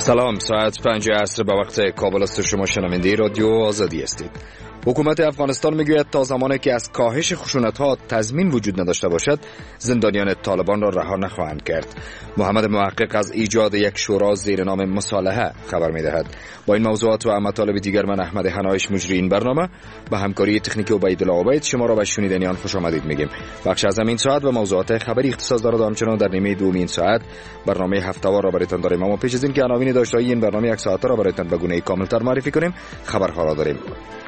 سلام، ساعت 5 عصر به وقت کابل است. شما شنونده رادیو آزادی هستید. حکومت افغانستان میگوید تا زمانی که از کاهش خشونت‌ها تضمین وجود نداشته باشد، زندانیان طالبان را رها نخواهند کرد. محمد محقق از ایجاد یک شورا زیر نام مصالحه خبر می‌دهد. با این موضوعات و مطالب دیگر من احمد حنایش مجری این برنامه به همکاری تکنیکی عبیدالله عبید شما را به شنیدن آن خوش آمدید میگیم. بخش از این ساعت و موضوعات خبری اختصاص دارد. همچنان در نیمه دوم ساعت برنامه هفته‌وار را برایتان داریم. اما پیش از این که عناوین داشته‌های این برنامه یک ساعته را برایتان به گونه کامل‌تر معرفی کنیم، خبرها را داریم.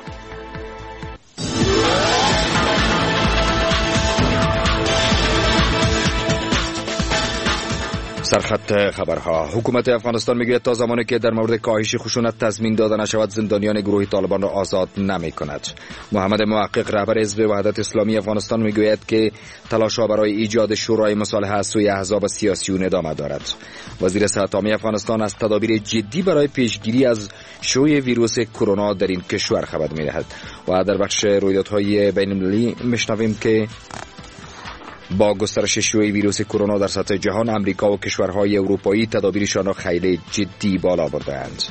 سرخط خبرها. حکومت افغانستان میگوید تا زمانی که در مورد کاهش خشونت تضمین داده نشود، زندانیان گروه طالبان را آزاد نمی کند. محمد محقق رهبر حزب وحدت اسلامی افغانستان میگوید که تلاش‌ها برای ایجاد شورای مصالحه از سوی احزاب سیاسی ادامه دارد. وزیر صحت عامه افغانستان از تدابیر جدی برای پیشگیری از شیوع ویروس کرونا در این کشور خبر می‌دهد. و در بخش رویدادهای بین‌المللی میشنویم که با گسترش شیوع ویروس کرونا در سطح جهان، امریکا و کشورهای اروپایی تدابیرشان را خیلی جدی بالا برده‌اند.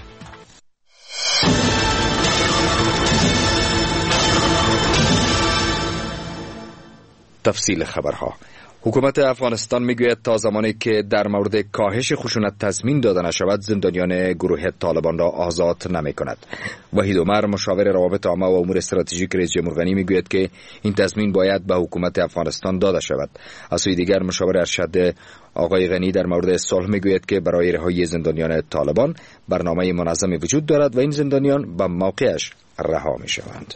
تفصیل خبرها. حکومت افغانستان میگوید تا زمانی که در مورد کاهش خشونت تضمین داده نشود، زندانیان گروه طالبان را آزاد نمی کند. وحید عمر، مشاور روابط عامه و امور استراتژیک رئیس جمهور غنی، میگوید که این تضمین باید به حکومت افغانستان داده شود. از سوی دیگر مشاور ارشد آقای غنی در مورد صلح میگوید که برای رهایی زندانیان طالبان برنامه منظمی وجود دارد و این زندانیان به موقعش رها می شوند.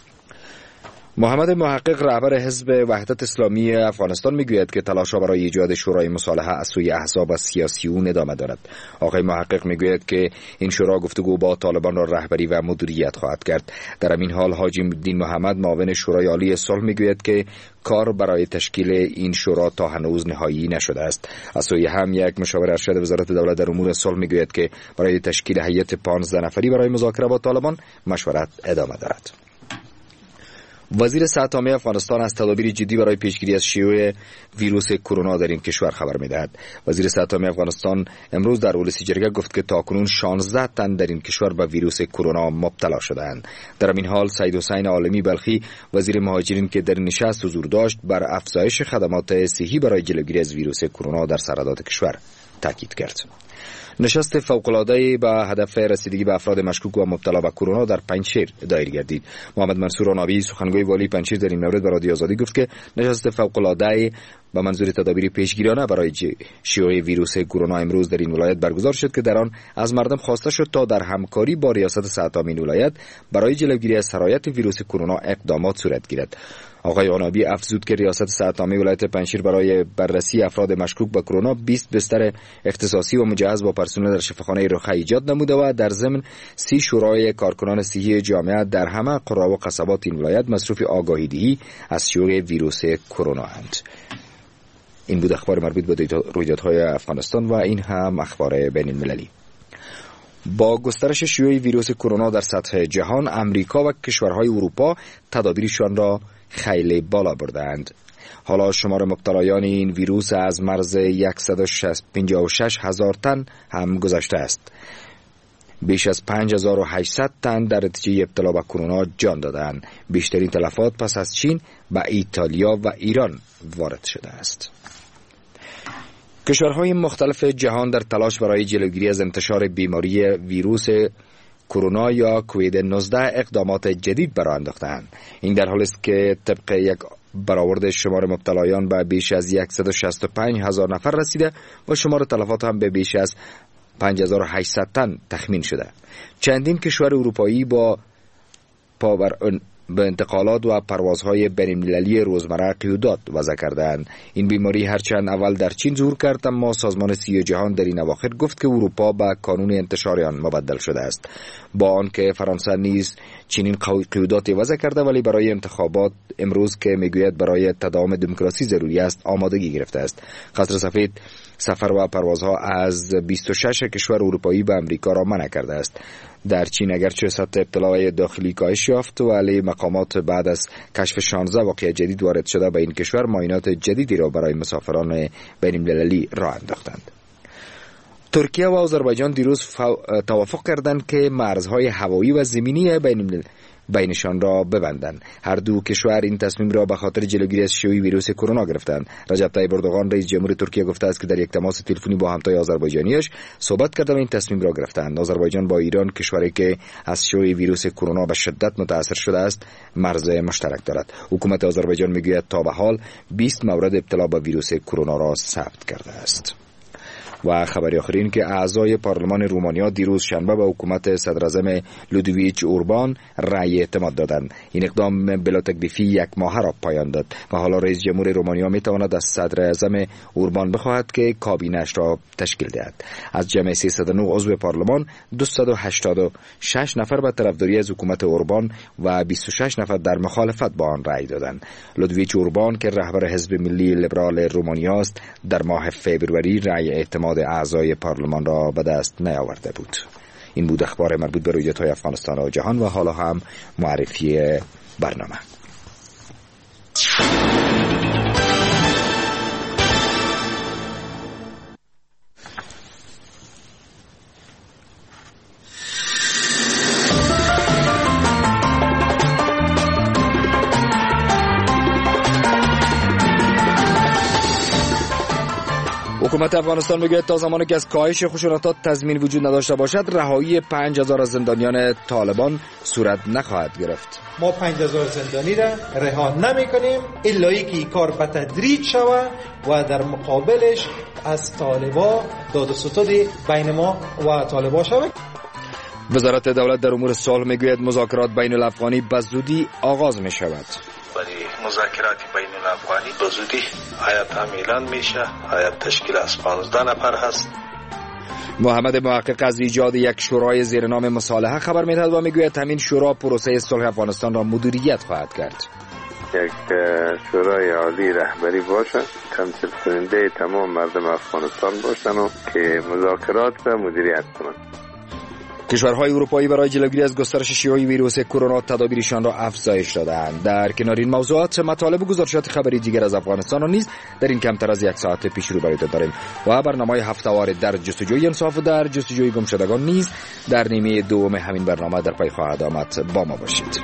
محمد محقق رهبر حزب وحدت اسلامی افغانستان میگوید که تلاش‌ها برای ایجاد شورای مصالحه از سوی احزاب سیاسیون ادامه دارد. آقای محقق میگوید که این شورا گفتگو با طالبان را رهبری و مدیریت خواهد کرد. در همین حال حاجی الدین محمد، معاون شورای عالی صلح، میگوید که کار برای تشکیل این شورا تا هنوز نهایی نشده است. از سوی هم یک مشاور ارشد وزارت دولت در امور صلح میگوید که برای تشکیل هیئت 15 نفری برای مذاکره با طالبان مشورت ادامه دارد. وزیر صحت عامه افغانستان از تدابیر جدی برای پیشگیری از شیوع ویروس کرونا در این کشور خبر می‌دهد. وزیر صحت عامه افغانستان امروز در اولسی جرگه گفت که تاکنون 16 تن در این کشور به ویروس کرونا مبتلا شدند. در این حال سید حسین عالمی بلخی، وزیر مهاجرین که در نشست حضور داشت، بر افزایش خدمات صحی برای جلوگیری از ویروس کرونا در سرحدات کشور تاکید کرد. نشست فوق‌العاده به هدف رسیدگی به افراد مشکوک و مبتلا به کرونا در پنجشیر دایر گردید. محمد منصور عنابی، سخنگوی والی پنجشیر، در این مورد به رادیو آزادی گفت که نشست فوق‌العاده به منظور تدابیر پیشگیرانه برای شیوع ویروس کرونا امروز در این ولایت برگزار شد که در آن از مردم خواسته شد تا در همکاری با ریاست صحت عامه ولایت برای جلوگیری از سرایت ویروس کرونا اقدامات صورت گیرد. آقای عنابی افزود که ریاست صحت عامه ولایت پنجشیر برای بررسی افراد مشکوک به کرونا 20 بستر اختصاصی و مجهز با پرسنل در شفاخانه رخ ایجاد نموده و در ضمن 30 شورای کارکنان صحی جامعه در همه قرا و قصبات این ولایت مصروف آگاهی دهی از شیوع ویروس کرونا اند. این بود اخبار مربوط به رویدادهای افغانستان و این هم اخبار بین المللی. با گسترش شیوع ویروس کرونا در سطح جهان، امریکا و کشورهای اروپا تدابیرشان را خیلی بالا بردند. حالا شمار مبتلایان این ویروس از مرز 156 هزار تن هم گذشته است. بیش از 5800 تن در نتیجه ابتلا به کرونا جان دادند. بیشترین تلفات پس از چین به ایتالیا و ایران وارد شده است. کشورهای مختلف جهان در تلاش برای جلوگیری از انتشار بیماری ویروس کرونا یا کووید 19 اقدامات جدید برآورده انداخته‌اند. این در حالی است که طبق یک برآورد شمار مبتلایان به بیش از 165 هزار نفر رسیده و شمار تلفات هم به بیش از 5800 تن تخمین شده. چندین کشور اروپایی با به انتقالات و پروازهای بین‌المللی روزمره قیودات وضع کردند. این بیماری هرچند اول در چین ظهور کرد، اما سازمان صحی جهان در این اواخر گفت که اروپا به کانون انتشار آن مبدل شده است. با آنکه فرانسه نیز چنین قیودات وضع کرده، ولی برای انتخابات امروز که میگوید برای تداوم دموکراسی ضروری است، آمادگی گرفته است. قصر سفید سفر و پروازها از 26 کشور اروپایی به امریکا را منع کرده است. در چین اگرچه سطح ابتلای داخلی کاهش یافت، ولی مقامات بعد از کشف 16 واقعه جدید وارد شده به این کشور معاینات جدیدی را برای مسافران بین‌المللی راه انداختند. ترکیه و آذربایجان دیروز توافق کردند که مرزهای هوایی و زمینی بینشان را ببندند. هر دو کشور این تصمیم را به خاطر جلوگیری از شیوع ویروس کرونا گرفتند. رجب طیب اردوغان رئیس جمهور ترکیه گفته است که در یک تماس تلفنی با همتای آذربایجانیش صحبت کرده و این تصمیم را گرفتند. آذربایجان با ایران، کشوری که از شیوع ویروس کرونا به شدت متاثر شده است، مرز مشترک دارد. حکومت آذربایجان میگوید تا به حال 20 مورد ابتلا به ویروس کرونا را ثبت کرده است. و خبری آخرین که اعضای پارلمان رومانیا دیروز شنبه به حکومت صدراعظم لودویچ اوربان رأی اعتماد دادند. این اقدام بلا تکلیفی یک ماه را پایان داد و حالا رئیس جمهور رومانیا می تواند از صدراعظم اوربان بخواهد که کابینه‌اش را تشکیل دهد. از جمع 309 عضو پارلمان 286 نفر به طرفداری از حکومت اوربان و 26 نفر در مخالفت با آن رأی دادند. لودویچ اوربان که رهبر حزب ملی لیبرال رومانیا است، در ماه فوریه رأی اعتماد اعضای پارلمان را به دست نیاورده بود. این بود اخبار مربوط به رویدادهای افغانستان و جهان و حالا هم معرفی برنامه. حکومت افغانستان میگوید تا زمانی که از کاهش خشونت‌ها تضمین وجود نداشته باشد، رهایی 5000 از زندانیان طالبان صورت نخواهد گرفت. ما 5000 زندانی را رها نمی‌کنیم الا اینکه این کار به تدریج شود و در مقابلش از طالبان داد و ستد بین ما و طالبان شود. وزارت دولت در امور صلح میگوید مذاکرات بین الافغانی به زودی آغاز می‌شود. مذاکرات بین الافغانی به زودی هیئت هم اعلان میشه. هیئت تشکیل از 15 نفر هست. محمد محقق از ایجاد یک شورای زیر نام مصالحه خبر میدهد و میگوید همین شورا پروسه صلح افغانستان را مدیریت خواهد کرد. یک شورای عالی رهبری باشد، تمثیل کننده تمام مردم افغانستان باشند و که مذاکرات را مدیریت کنند. کشورهای اروپایی برای جلوگیری از گسترش شیوع ویروس کرونا تدابیرشان را افزایش دادند. در کنار این موضوعات مطالب و گزارشات خبری دیگر از افغانستان را نیز در این کمتر از یک ساعت پیش رو براتون داریم و برنامه هفته‌وار در جستجوی انصاف و در جستجوی گمشدگان نیز در نیمه دوم همین برنامه در پی خواهد آمد. با ما باشید.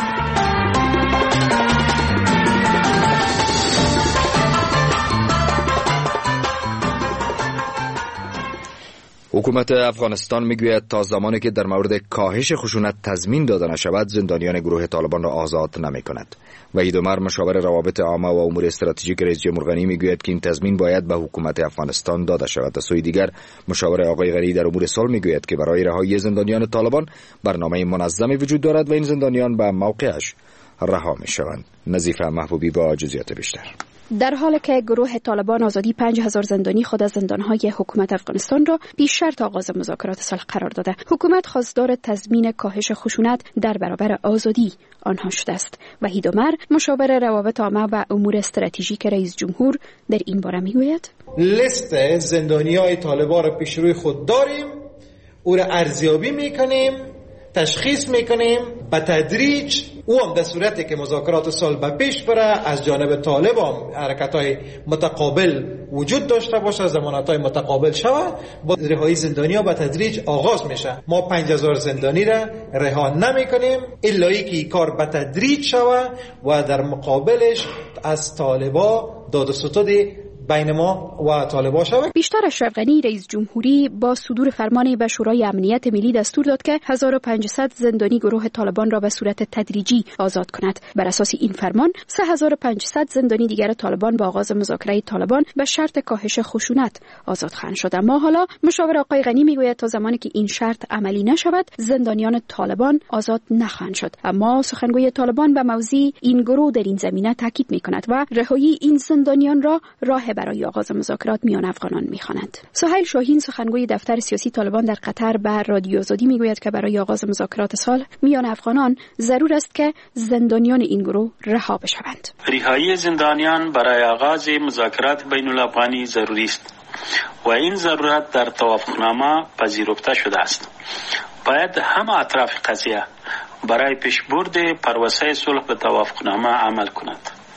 حکومت افغانستان میگوید تا زمانی که در مورد کاهش خشونت تضمین داده نشود، زندانیان گروه طالبان را آزاد نمی‌کند. وحید عمر مشاور روابط عامه و امور استراتژیک رئیس جمهور غنی میگوید که این تضمین باید به حکومت افغانستان داده شود. از سوی دیگر مشاور آقای غنی در امور صلح میگوید که برای رهایی زندانیان طالبان برنامه منظمی وجود دارد و این زندانیان به موقعش رها میشوند. نظیفه محبوبی با جزئیات بیشتر. در حالی که گروه طالبان آزادی 5000 زندانی خود از زندانهای حکومت افغانستان را پیش شرط آغاز مذاکرات صلح قرار داده، حکومت خواستار تضمین کاهش خشونت در برابر آزادی آنها شده است. وحید عمر مشاور روابط عامه و امور استراتژیک رئیس جمهور در این باره میگوید لیست زندانیای طالبان را پیش روی خود داریم، او را ارزیابی میکنیم، تشخیص میکنیم به تدریج. او هم در صورتی که مذاکرات صلح به پیش بره از جانب طالب هم حرکت‌های متقابل وجود داشته باشه، ضمانت‌های متقابل شود، با رهایی زندانی‌ها به تدریج آغاز میشه. ما 5000 زندانی را رها نمی‌کنیم الا اینکه این کار به تدریج شود و در مقابلش از طالبا داد و ستد بین ما و طالبان شود. بیشتر اشرف غنی رئیس جمهوری با صدور فرمانی به شورای امنیت ملی دستور داد که 1500 زندانی گروه طالبان را به صورت تدریجی آزاد کند. بر اساس این فرمان 3500 زندانی دیگر طالبان با آغاز مذاکره طالبان به شرط کاهش خشونت آزاد خواهند شد. اما حالا مشاور آقای غنی میگوید تا زمانی که این شرط عملی نشود زندانیان طالبان آزاد نخواهند شد. اما سخنگوی طالبان به موضوع این گروه در این زمینه تاکید میکند و رهایی این زندانیان را راه برای آغاز مذاکرات میان افغانان می‌خوانند. سهیل شاهین سخنگوی دفتر سیاسی طالبان در قطر به رادیو آزادی میگوید که برای آغاز مذاکرات صلح میان افغانان ضرور است که زندانیان این گروه رها بشوند. رهایی زندانیان برای آغاز مذاکرات بین الافغانی ضروری است و این ضرورت در توافقنامه پذیرفته شده است. باید همه اطراف قضیه برای پیشبرد پروسه صلح به توافقنامه عمل کنند.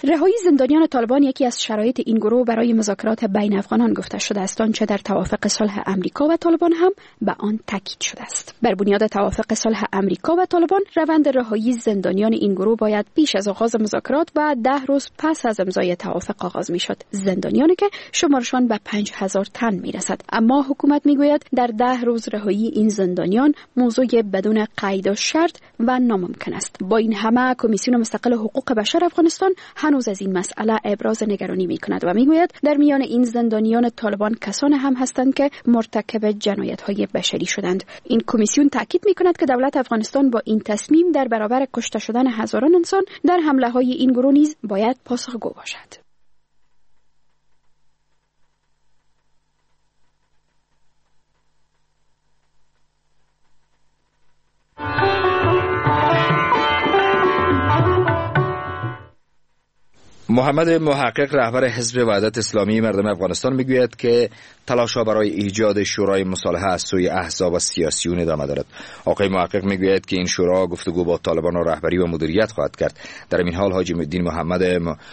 رهایی زندانیان طالبان یکی از شرایط این گروه برای مذاکرات بین افغانان گفته شده است، آنچه در توافق صلح امریکا و طالبان هم به آن تاکید شده است. بر بنیاد توافق صلح امریکا و طالبان، روند رهایی زندانیان این گروه باید پیش از آغاز مذاکرات و 10 روز پس از امضای توافق آغاز می‌شد. زندانیانی که شمارشان به 5000 تن میرسد. اما حکومت میگوید در 10 روز رهایی این زندانیان موضوع بدون قید و شرط و ناممکن است. با این همه کمیسیون مستقل حقوق بشر افغانستان هنوز از این مسئله ابراز نگرانی می‌کند و میگوید در میان این زندانیان طالبان کسان هم هستند که مرتکب جنایت‌های بشری شدند. این کمیسیون تاکید می‌کند که دولت افغانستان با این تصمیم در برابر کشته شدن هزاران انسان در حمله‌های این گروه نیز باید پاسخگو باشد. محمد محقق، رهبر حزب وحدت اسلامی مردم افغانستان، میگوید که تلاش‌ها برای ایجاد شورای مصالحه از سوی احزاب و سیاسیون ادامه دارد. آقای محقق میگوید که این شورا گفتگو با طالبان را رهبری و مدیریت خواهد کرد. در این حال حاجی الدین محمد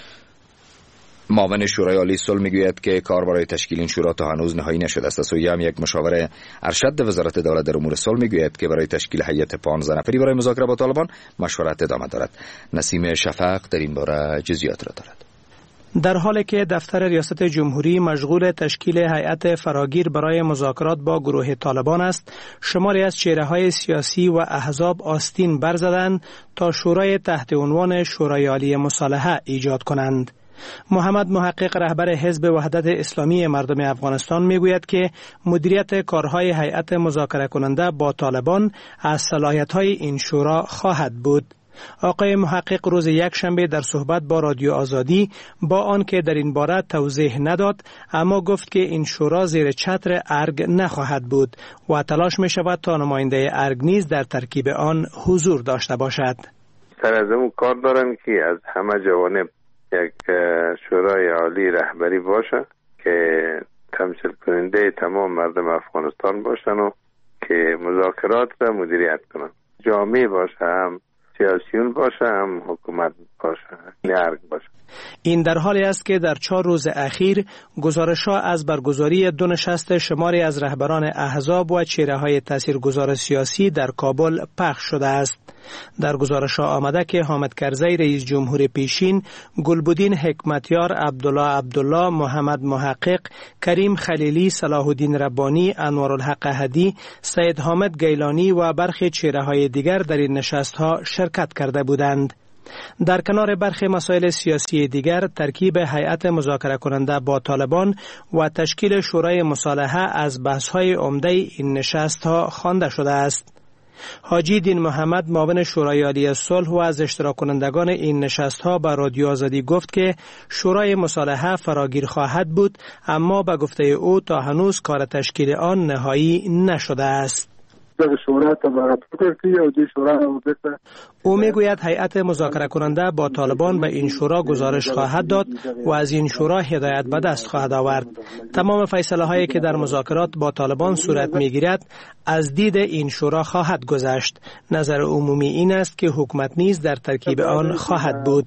معاون شورای عالی صلح میگوید که کار برای تشکیل این شورا تا هنوز نهایی نشده است. سوی هم یک مشاور ارشد وزارت دولت در امور صلح میگوید که برای تشکیل هیئت 15 نفری برای مذاکره با طالبان مشورت ادامه دارد. نسیم شفق در این باره جزئیات را دارد. در حالی که دفتر ریاست جمهوری مشغول تشکیل هیئت فراگیر برای مذاکرات با گروه طالبان است، شماری از چهره‌های سیاسی و احزاب آستین برزدند تا شورای تحت عنوان شورای عالی مصالحه ایجاد کنند. محمد محقق، رهبر حزب وحدت اسلامی مردم افغانستان، میگوید که مدیریت کارهای هیئت مذاکره کننده با طالبان از صلاحیت‌های این شورا خواهد بود. آقای محقق روز یکشنبه در صحبت با رادیو آزادی با آنکه در این باره توضیح نداد، اما گفت که این شورا زیر چتر ارگ نخواهد بود و تلاش می شود تا نماینده ارگ نیز در ترکیب آن حضور داشته باشد. سر از اون کار دارن که از همه جوانب یک شورای عالی رهبری باشه که تمثیل کننده تمام مردم افغانستان باشن و که مذاکرات را مدیریت کنن. جامعه باشه، هم سیاسیون باشه، هم حکومت باشه، ارگ باشه. این در حالی است که در 4 روز اخیر گزارش‌ها از برگزاری 2 نشست شماری از رهبران احزاب و چهره‌های تاثیرگذار سیاسی در کابل پخش شده است. در گزارش‌ها آمده که حامد کرزی رئیس جمهور پیشین، گلبدین حکمتیار، عبدالله، محمد محقق، کریم خلیلی، صلاح الدین ربانی، انوارالحق احدی، سید حامد گیلانی و برخی چهره‌های دیگر در این نشست‌ها شرکت کرده بودند. در کنار برخی مسائل سیاسی دیگر، ترکیب هیئت مذاکره کننده با طالبان و تشکیل شورای مصالحه از بحث‌های عمده این نشست‌ها خوانده شده است. حاجی دین محمد، معاون شورای عالی صلح و از اشتراک کنندگان این نشست‌ها به رادیو آزادی گفت که شورای مصالحه فراگیر خواهد بود، اما به گفته او تا هنوز کار تشکیل آن نهایی نشده است. او میگوید هیئت مذاکره کننده با طالبان به این شورا گزارش خواهد داد و از این شورا هدایت به دست خواهد آورد. تمام فیصله هایی که در مذاکرات با طالبان صورت میگیرد از دید این شورا خواهد گذشت. نظر عمومی این است که حکومت نیز در ترکیب آن خواهد بود.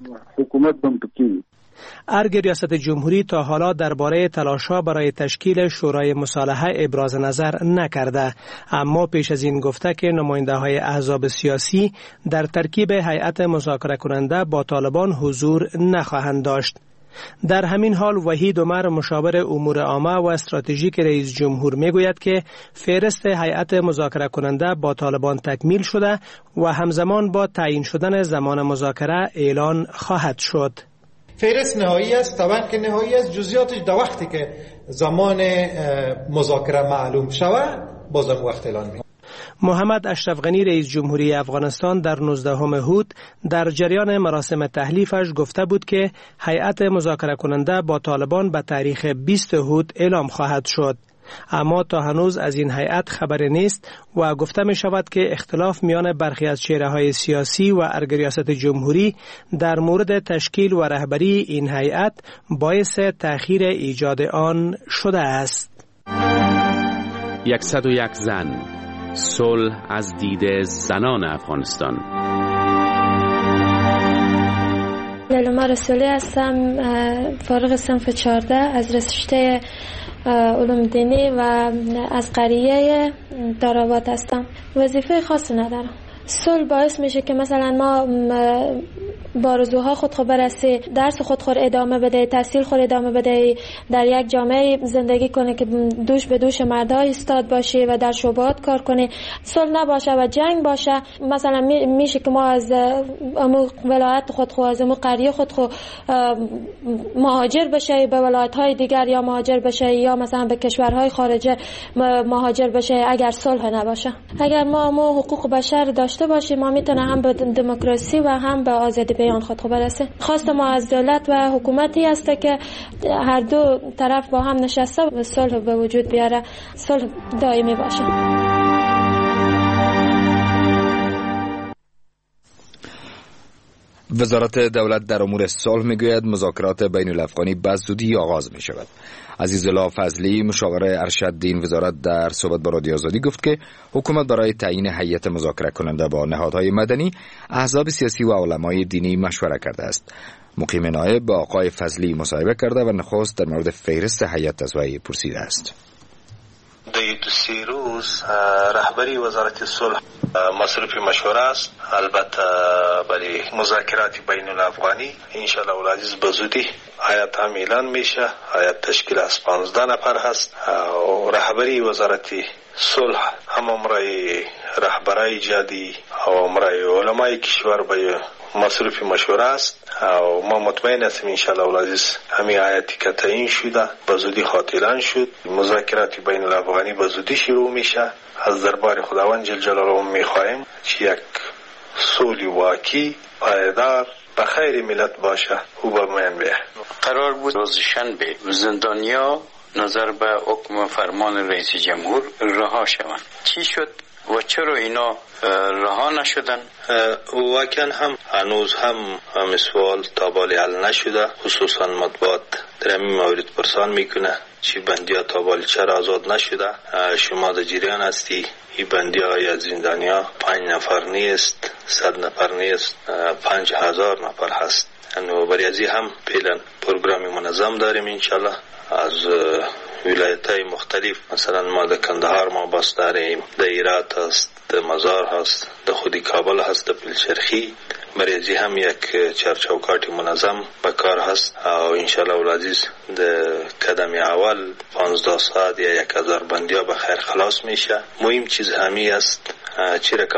ارگ ریاست جمهوری تا حالا درباره تلاش‌ها برای تشکیل شورای مصالحه ابراز نظر نکرده، اما پیش از این گفته که نماینده‌های احزاب سیاسی در ترکیب هیئت مذاکره کننده با طالبان حضور نخواهند داشت. در همین حال وحید عمر، مشاور امور عامه و استراتژیک رئیس جمهور، میگوید که فهرست هیئت مذاکره کننده با طالبان تکمیل شده و همزمان با تعیین شدن زمان مذاکره اعلان خواهد شد. فهرست نهایی است، طبعا که نهایی است، جزئیاتش در وقتی که زمان مذاکره معلوم شود بازم وقت اعلان می‌کنه. محمد اشرف غنی، رئیس جمهوری افغانستان، در 19 هود در جریان مراسم تحلیفش گفته بود که هیئت مذاکره کننده با طالبان به تاریخ 20 هود اعلام خواهد شد. اما تا هنوز از این هیئت خبری نیست و گفته می شود که اختلاف میان برخی از چهره‌های سیاسی و ارگ ریاست جمهوری در مورد تشکیل و رهبری این هیئت باعث تأخیر ایجاد آن شده است. 101 زن، صلح از دید زنان افغانستان. دلما رسولی هستم، فارغ صنف 14 از رشته علوم دینی و از قریه داراباد هستم. وظیفه خاصی ندارم. صلح باعث میشه که مثلا ما بارزوها خود برسی، درس خود ادامه بده، تحصیل خود ادامه بده، در یک جامعه زندگی کنه که دوش به دوش مردها ایستاد باشه و در شبهات کار کنه. صلح نباشه و جنگ باشه، مثلا میشه که ما از امو ولایت خود از امو قریه خود مهاجر بشه به ولایت‌های دیگر، یا مهاجر بشه یا مثلا به کشورهای خارجه مهاجر بشه اگر صلح نباشه. اگر ما حقوق بشر داشته باشیم، ما میتونه هم به دموکراسی و هم به آزادی بیان خود برسه. خواست ما از دولت و حکومتی است که هر دو طرف با هم نشسته و صلح به وجود بیاره، صلح دائمی باشه. وزارت دولت در امور صلح میگوید مذاکرات بین الافغانی بزودی آغاز می شود. عزیزالله فضلی مشاور ارشد این وزارت در صحبت با رادیو آزادی گفت که حکومت برای تعیین هیئت مذاکره کننده با نهادهای مدنی، احزاب سیاسی و علمای دینی مشوره کرده است. مقیم نایب با آقای فضلی مصاحبه کرده و نخست در مورد فهرست هیئت از وی پرسیده است. در 2 روز رهبری وزارت صلح مصروف مشوره است. البته برای مذاکرات بین الافغانی انشاءالله العزیز بزودی هیئت هم اعلان میشه. هیئت تشکیل از 15 نفر هست. رهبری وزارت صلح هم امرای رهبرای جدی و امرای علمای کشور به مصروف مشوره است و ما مطمئن هستیم انشاءالله العزیز همین هیئتی که تعیین شده بزودی اعلان شد. مذاکرات بین الافغانی بزودی شروع میشه. از دربار خداوند جل جلاله میخواهیم که یک صلح واقعی پایدار به خیر ملت باشه و به میان بیه. قرار بود روز شنبه زندانیا نظر به حکم فرمان رئیس جمهور رها شوند. چی شد و چرا اینا رها نشدن؟ واقعا هم هنوز هم سوال تابالی حل نشده. خصوصا مطبوعات در همین مورد پرسان میکنه چی بندیا تابالی چرا آزاد نشده. شما در جریان هستی این بندیای از زندانیا 5 نفر نیست، 100 نفر نیست، 5000 نفر هست. برای ازی هم فعلا پروگرامی منظم داریم انشالله از ولایت‌های مختلف. مثلا ما در کندهار ما باز داریم، در هرات هست، در مزار هست، در خودی کابل هست، در پلچرخی. برای ازی هم یک چرچوکاتی منظم به کار هست و انشالله العزیز در قدم اول 15 ساعت یا 1000 بندیا به خیر خلاص میشه. مهم چیز همی است چی رقم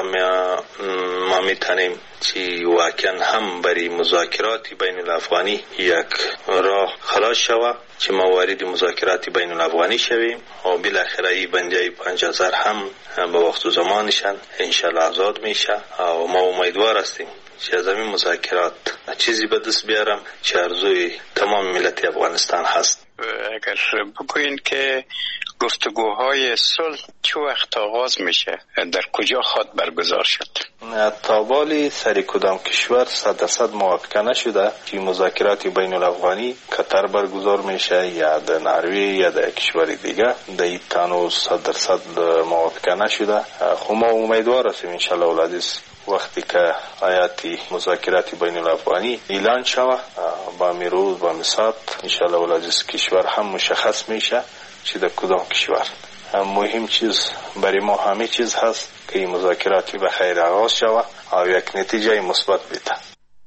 ما میتونیم چی واقعا هم برای مذاکرات بین الافغانی یک راه خلاص شوه، چی ما وارد مذاکرات بین الافغانی شویم و بالاخره این بندیای 5000 هم به وقت و زمانشان انشالله آزاد میشه و ما امیدوار هستیم که از این مذاکرات چیزی به دست بیارم که ارزوی تمام ملت افغانستان هست. اگر بگوین که گفتگوهای صلح چه وقت آغاز میشه، در کجا خواهد برگزار شد؟ تابالی سر کدام کشور 100% موافقه نشده که مذاکرات بین الافغانی قطر برگزار میشه یا در نروژ یا در کشور دیگه. در این تانو 100% موافقه نشده. خب ما امیدوار هستیم انشالله العزیز وقتی که هیئت مذاکرات بین الافغانی اعلان شود با میروز با مساعد انشالله العزیز کشور هم مشخص میشه چی در کدام کشور. مهم چیز برای ما همه چیز هست که این مذاکراتی به خیر آغاز شود و یک نتیجه مثبت بده.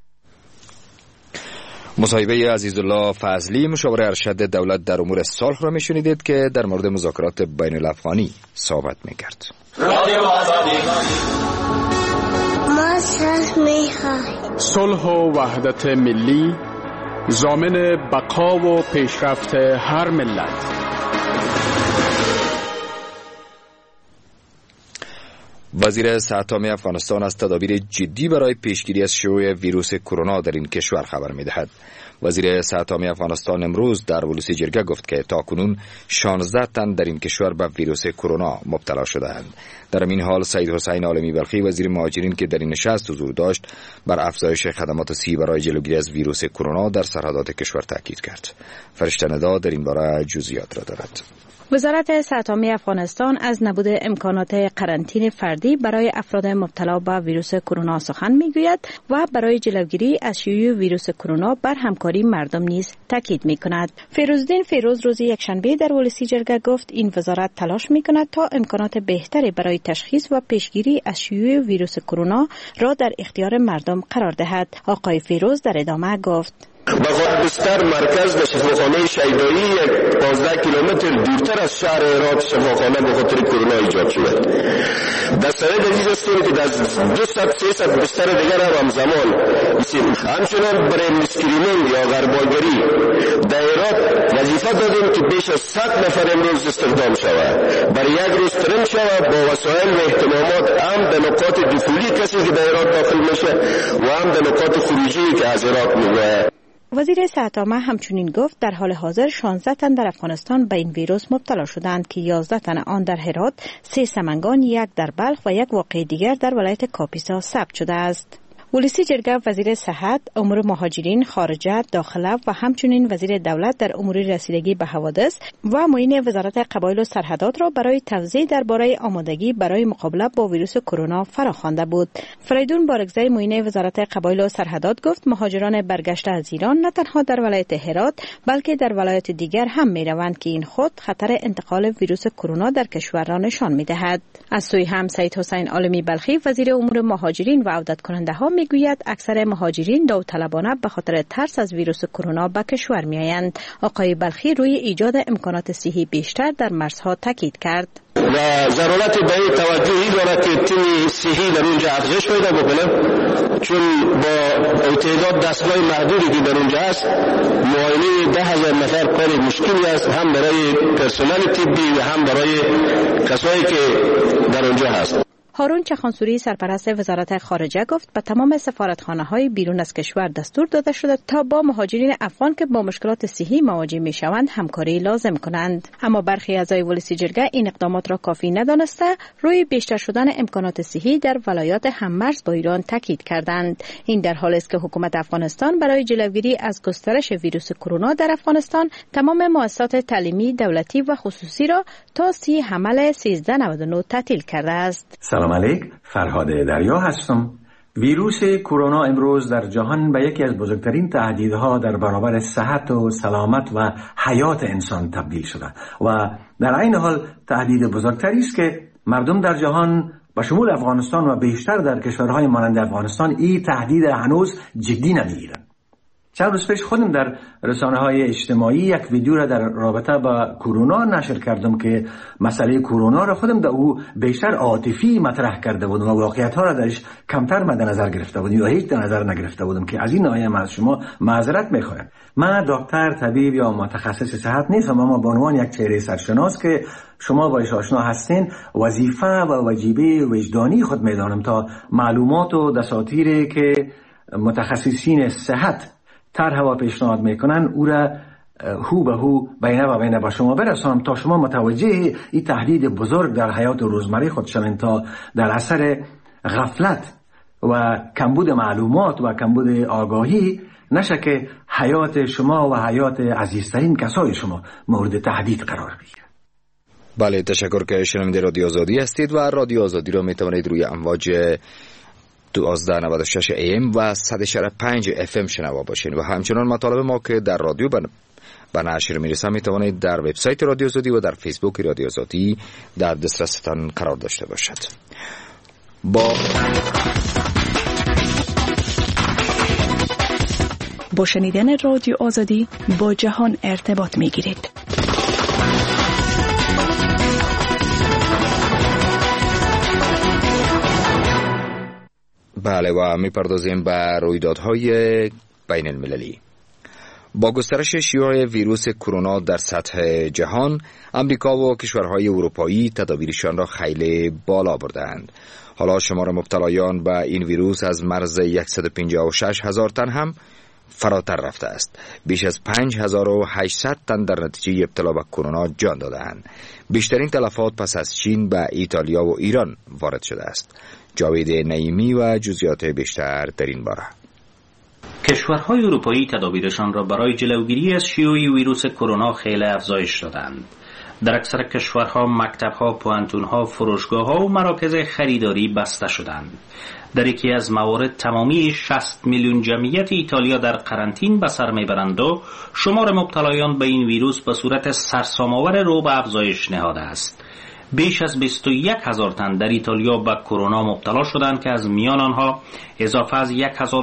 مصاحبه عزیزالله فضلی مشاور ارشد دولت در امور صلح را میشنیدید که در مورد مذاکرات بین الافغانی صحبت میکرد. ما صلح میخواهیم. صلح و وحدت ملی ضامن بقا و پیشرفت هر ملت. وزیر صحت عامه افغانستان از تدابیر جدی برای پیشگیری از شیوع ویروس کرونا در این کشور خبر می‌دهد. وزیر صحت عامه افغانستان امروز در ولوسی جرگه گفت که تاکنون 16 تن در این کشور به ویروس کرونا مبتلا شده‌اند. در این حال سید حسین عالمی بلخی وزیر مهاجرین که در این نشست حضور داشت بر افزایش خدمات صحی برای جلوگیری از ویروس کرونا در سرحدات کشور تاکید کرد. فرشته ندا در این باره جزئیات را دارد. وزارت صحت عامه افغانستان از نبود امکانات قرنطینه فردی برای افراد مبتلا به ویروس کرونا سخن میگوید و برای جلوگیری از شیوع ویروس کرونا بر همکاری مردم نیز تاکید میکند. فیروزالدین فیروز روز یکشنبه در ولسی جرگه گفت این وزارت تلاش میکند تا امکانات بهتری برای تشخیص و پیشگیری از شیوع ویروس کرونا را در اختیار مردم قرار دهد. آقای فیروز در ادامه گفت: بخاطر بستر مرکز و شفاخانه شیدایی 15 کیلومتر دورتر از شهر هرات شفاخانه به خاطر کرونا ایجاد شده. در سرای عزیز هستیم که در 200-300 بستر دیگر هم همزمان بسیم. همچنان برای اسکرینینگ یا غربالگری در هرات وظیفه دادیم که بیش از 100 نفر امروز استخدام شود. برای یک روز ترین شود با وسایل و اهتمامات هم در نقاط دخولی کسی که در هرات داخل میشه و هم در نقاط خروجی که از هرات میگوید. وزیر صحت عامه همچنین گفت در حال حاضر 16 تن در افغانستان به این ویروس مبتلا شدند که 11 تن آن در هرات، 3 سمنگان، 1 در بلخ و 1 واقعه دیگر در ولایت کاپیسا ثبت شده است. ولسی جرگه وزیر صحت، امور مهاجرین، خارجه، داخله و همچنین وزیر دولت در امور رسیدگی به حوادث و معین وزارت قبایل و سرحدات را برای توضیح درباره آمادگی برای مقابله با ویروس کرونا فراخوانده بود. فریدون بارگزی معین وزارت قبایل و سرحدات گفت مهاجران برگشته از ایران نه تنها در ولایت هرات بلکه در ولایت دیگر هم میروند که این خود خطر انتقال ویروس کرونا در کشور را نشان میدهد. از سوی هم سید حسین عالمی بلخی وزیر امور مهاجرین و عودت کننده ها میگوید اکثر مهاجرین داوطلبانه به خاطر ترس از ویروس کرونا به کشور میآیند. آقای بلخی روی ایجاد امکانات صحی بیشتر در مرزها تاکید کرد. و ضرورت به این توجهی دارد که تیم صحی در اونجا افزایش پیدا بکنه، چون با تعداد دستگاه محدودی که در اونجا هست معاینه 10,000 نفر کار مشکلی است، هم برای پرسنل طبی و هم برای کسایی که در اونجا هست. هارون چخانسوری سرپرست وزارت خارجه گفت به تمام سفارتخانه‌های بیرون از کشور دستور داده شده تا با مهاجرین افغان که با مشکلات صحی مواجه می‌شوند همکاری لازم کنند. اما برخی اعضای ولسی جرگه این اقدامات را کافی ندانسته روی بیشتر شدن امکانات صحی در ولایات هممرز با ایران تاکید کردند. این در حالی است که حکومت افغانستان برای جلوگیری از گسترش ویروس کرونا در افغانستان تمام مؤسسات تعلیمی دولتی و خصوصی را تا 30 حمل 1399 تعطیل کرده است. سلام علیک، فرهاد دریا هستم. ویروس کرونا امروز در جهان به یکی از بزرگترین تهدیدها در برابر صحت و سلامت و حیات انسان تبدیل شده و در عین حال تهدید بزرگتری است که مردم در جهان به شمول افغانستان و بیشتر در کشورهای مانند افغانستان این تهدید هنوز جدی نمیگیرند. چند روز پیش خودم در رسانه‌های اجتماعی یک ویدیو را در رابطه با کرونا نشر کردم که مسئله کرونا را خودم در او بیشتر عاطفی مطرح کرده بودم و واقعیت‌ها را درش کمتر مد نظر گرفته بودم یا هیچ در نظر نگرفته بودم که از این ناحیه از شما معذرت می‌خواهم. من دکتر، طبیب یا متخصص صحت نیستم، اما به عنوان یک چهره سرشناس که شما باش آشنا هستین وظیفه و واجبه وجدانی خود می‌دانم تا معلومات و دساتیری که متخصصین صحت طرح و پیشنهاد میکنن او را هو به هو بینه با شما برسانم تا شما متوجه این تهدید بزرگ در حیات روزمره خود شوین تا در اثر غفلت و کمبود معلومات و کمبود آگاهی نشه که حیات شما و حیات عزیزترین کسای شما مورد تهدید قرار بگیره. بله، تشکر که شنونده رادیو آزادی هستید و رادیو آزادی را میتوانید روی امواج 1296 AM و 105 FM شنوا باشین و همچنان مطالب ما که در رادیو به نشر میرسه میتوانید در وبسایت رادیو آزادی و در فیسبوک رادیو آزادی در دسترستان قرار داشته باشد. با شنیدن رادیو آزادی با جهان ارتباط میگیرید. بله و میپردازیم به رویدادهای بین المللی. با گسترش شیوع ویروس کرونا در سطح جهان، امریکا و کشورهای اروپایی تدابیرشان را خیلی بالا بردند. حالا شمار مبتلایان به این ویروس از مرز 156,000 تن هم فراتر رفته است. بیش از 5800 تن در نتیجه ابتلا به کرونا جان داده‌اند. بیشترین تلفات پس از چین به ایتالیا و ایران وارد شده است. جاوید نعیمی و جزئیات بیشتر در این باره. کشورهای اروپایی تدابیرشان را برای جلوگیری از شیوع ویروس کرونا خیلی افزایش دادند. در اکثر کشورها مکتب‌ها، پوانتون‌ها، فروشگاه‌ها و مراکز خریداری بسته شدند. در یکی از موارد تمامی 60 میلیون جمعیت ایتالیا در قرنطین به سر میبرند و شمار مبتلایان به این ویروس به صورت سرسام‌آور رو به افزایش نهاده است. بیش از 21,000 تن در ایتالیا به کرونا مبتلا شدند که از میان آنها اضافه از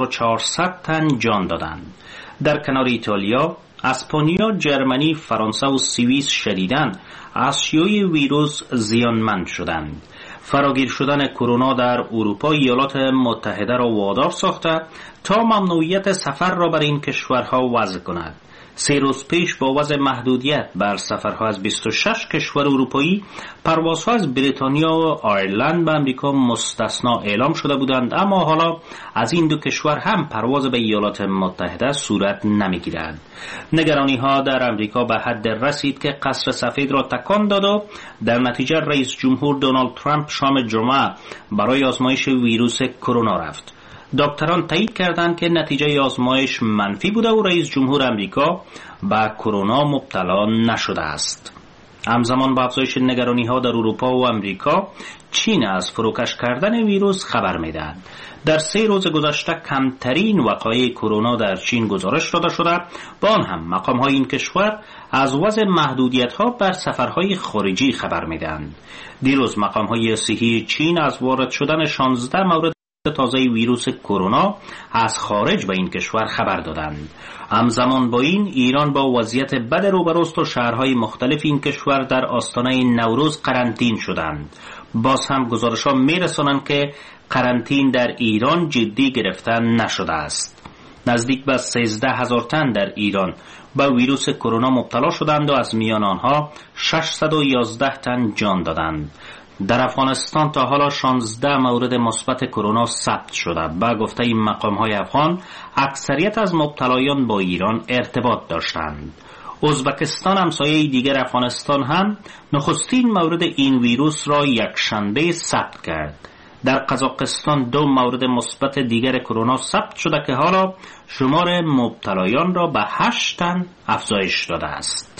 1400 تن جان دادند. در کنار ایتالیا، اسپانیا، جرمنی، فرانسه و سوئیس شدیداً از شیوع ویروس زیانمند شدند. فراگیر شدن کرونا در اروپا ایالات متحده را وادار ساخته تا ممنوعیت سفر را بر این کشورها وضع کند. 3 روز پیش با وضع محدودیت بر سفرها از 26 کشور اروپایی، پروازها از بریتانیا و آیرلند به امریکا مستثنا اعلام شده بودند، اما حالا از این دو کشور هم پرواز به ایالات متحده صورت نمیگیرد. نگرانی ها در امریکا به حد رسید که قصر سفید را تکان داد و در نتیجه رئیس جمهور دونالد ترامپ شام جمعه برای آزمایش ویروس کرونا رفت. دکتران تایید کردند که نتیجه آزمایش منفی بوده و رئیس جمهور امریکا به کرونا مبتلا نشده است. همزمان با افزایش نگرانی‌ها در اروپا و امریکا، چین از فروکش کردن ویروس خبر می‌دهد. در 3 روز گذشته کمترین وقایع کرونا در چین گزارش داده شده، با آن هم مقام‌های این کشور از وضع محدودیت‌ها بر سفرهای خارجی خبر می‌دهند. دیروز مقام‌های صحی چین از وارد شدن 16 مورد تازه ویروس کرونا از خارج به این کشور خبر دادند. همزمان با این، ایران با وضعیت بد روبروست و شهرهای مختلف این کشور در آستانه نوروز قرنطین شدند. باز هم گزارش‌ها می‌رسانند که قرنطین در ایران جدی گرفته نشده است. نزدیک به 13,000 تن در ایران با ویروس کرونا مبتلا شدند و از میان آنها 611 تن جان دادند. در افغانستان تا حالا 16 مورد مثبت کرونا ثبت شده. با گفته این مقام‌های افغان، اکثریت از مبتلایان با ایران ارتباط داشتند. ازبکستان، همسایه دیگر افغانستان، هم نخستین مورد این ویروس را یکشنبه ثبت کرد. در قزاقستان 2 مورد مثبت دیگر کرونا ثبت شده که حالا شمار مبتلایان را به 8 تن افزایش داده است.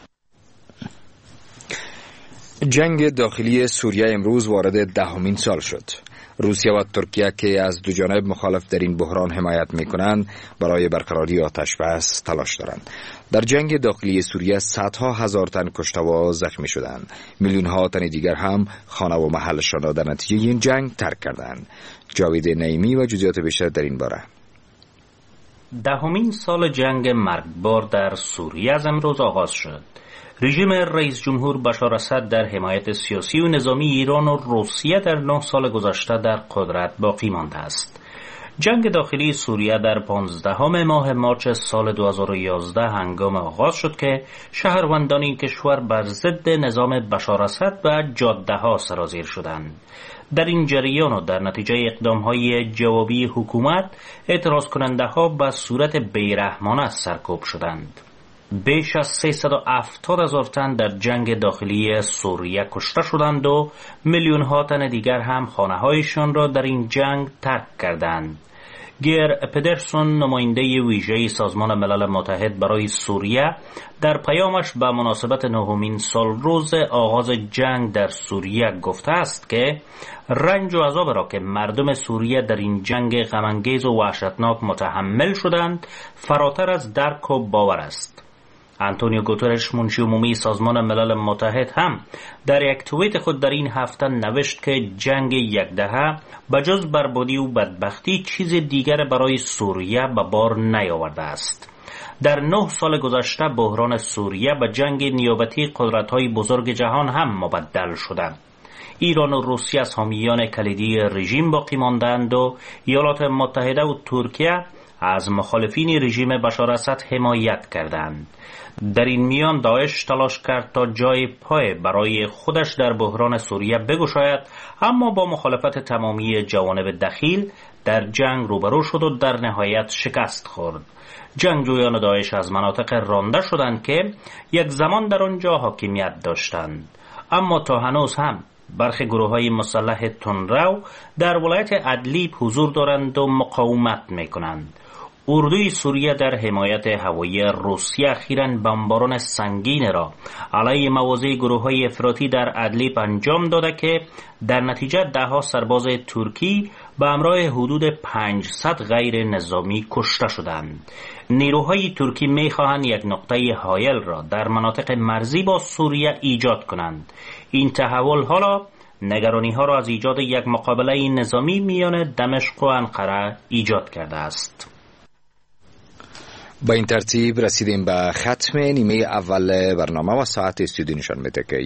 جنگ داخلی سوریه امروز وارد 10مین سال شد. روسیه و ترکیه که از دو جانب مخالف در این بحران حمایت می‌کنند، برای برقراری آتش بس تلاش دارند. در جنگ داخلی سوریه صدها هزار تن کشته و زخمی شدند. میلیون‌ها تن دیگر هم خانه و محلشان را در نتیجه این جنگ ترک کردند. جاوید نعیمی و جزئیات بیشتر در این باره. 10مین سال جنگ مرگبار در سوریه از امروز آغاز شد. رژیم رئیس جمهور بشار اسد در حمایت سیاسی و نظامی ایران و روسیه در 9 سال گذشته در قدرت باقی مانده است. جنگ داخلی سوریه در 15 ماه مارس سال 2011 هنگام آغاز شد که شهروندان این کشور بر ضد نظام بشار اسد و جاده‌ها سرازیر شدند. در این جریان و در نتیجه اقدام‌های جوابی حکومت، اعتراض کننده‌ها به صورت بیرحمانه سرکوب شدند. بیش از 370,000 تن در جنگ داخلی سوریه کشته شدند و میلیون‌ها تن دیگر هم خانه‌هایشان را در این جنگ ترک کردند. گیر پدرسون، نماینده ویژه سازمان ملل متحد برای سوریه، در پیامش به مناسبت 9مین سالروز آغاز جنگ در سوریه گفته است که رنج و عذاب را که مردم سوریه در این جنگ غم‌انگیز و وحشتناک متحمل شدند، فراتر از درک و باور است. آنتونیو گوترش، منشی عمومی سازمان ملل متحد، هم در یک توییت خود در این هفته نوشت که جنگ یک دهه بجز بربادی و بدبختی چیز دیگر برای سوریه به بار نیاورده است. در 9 سال گذشته بحران سوریه به جنگ نیابتی قدرت‌های بزرگ جهان هم مبدل شده. ایران و روسیه از حامیان کلیدی رژیم باقی ماندند و ایالات متحده و ترکیه از مخالفین رژیم بشار اسد حمایت کردند. در این میان داعش تلاش کرد تا جای پای برای خودش در بحران سوریه بگشاید، اما با مخالفت تمامی جوانب دخیل در جنگ روبرو شد و در نهایت شکست خورد. جنگجویان داعش از مناطق رانده شدند که یک زمان در آنجا حاکمیت داشتند، اما تا هنوز هم برخی گروه‌های مسلح تندرو در ولایت ادلیب حضور دارند و مقاومت می‌کنند. اردوی سوریه در حمایت هوایی روسیه اخیراً بمباران سنگین را علیه مواضع گروه‌های افراطی در ادلیب انجام داده که در نتیجه ده‌ها سرباز ترکی به همراه حدود 500 غیر نظامی کشته شدند. نیروهای ترکی می‌خواهند یک نقطه حایل را در مناطق مرزی با سوریه ایجاد کنند. این تحول حالا نگرانی‌ها را از ایجاد یک مقابله نظامی میان دمشق و انقره ایجاد کرده است. با این ترتیب رسیدیم به ختم نیمه اول برنامه و ساعت استودیو نشان میده که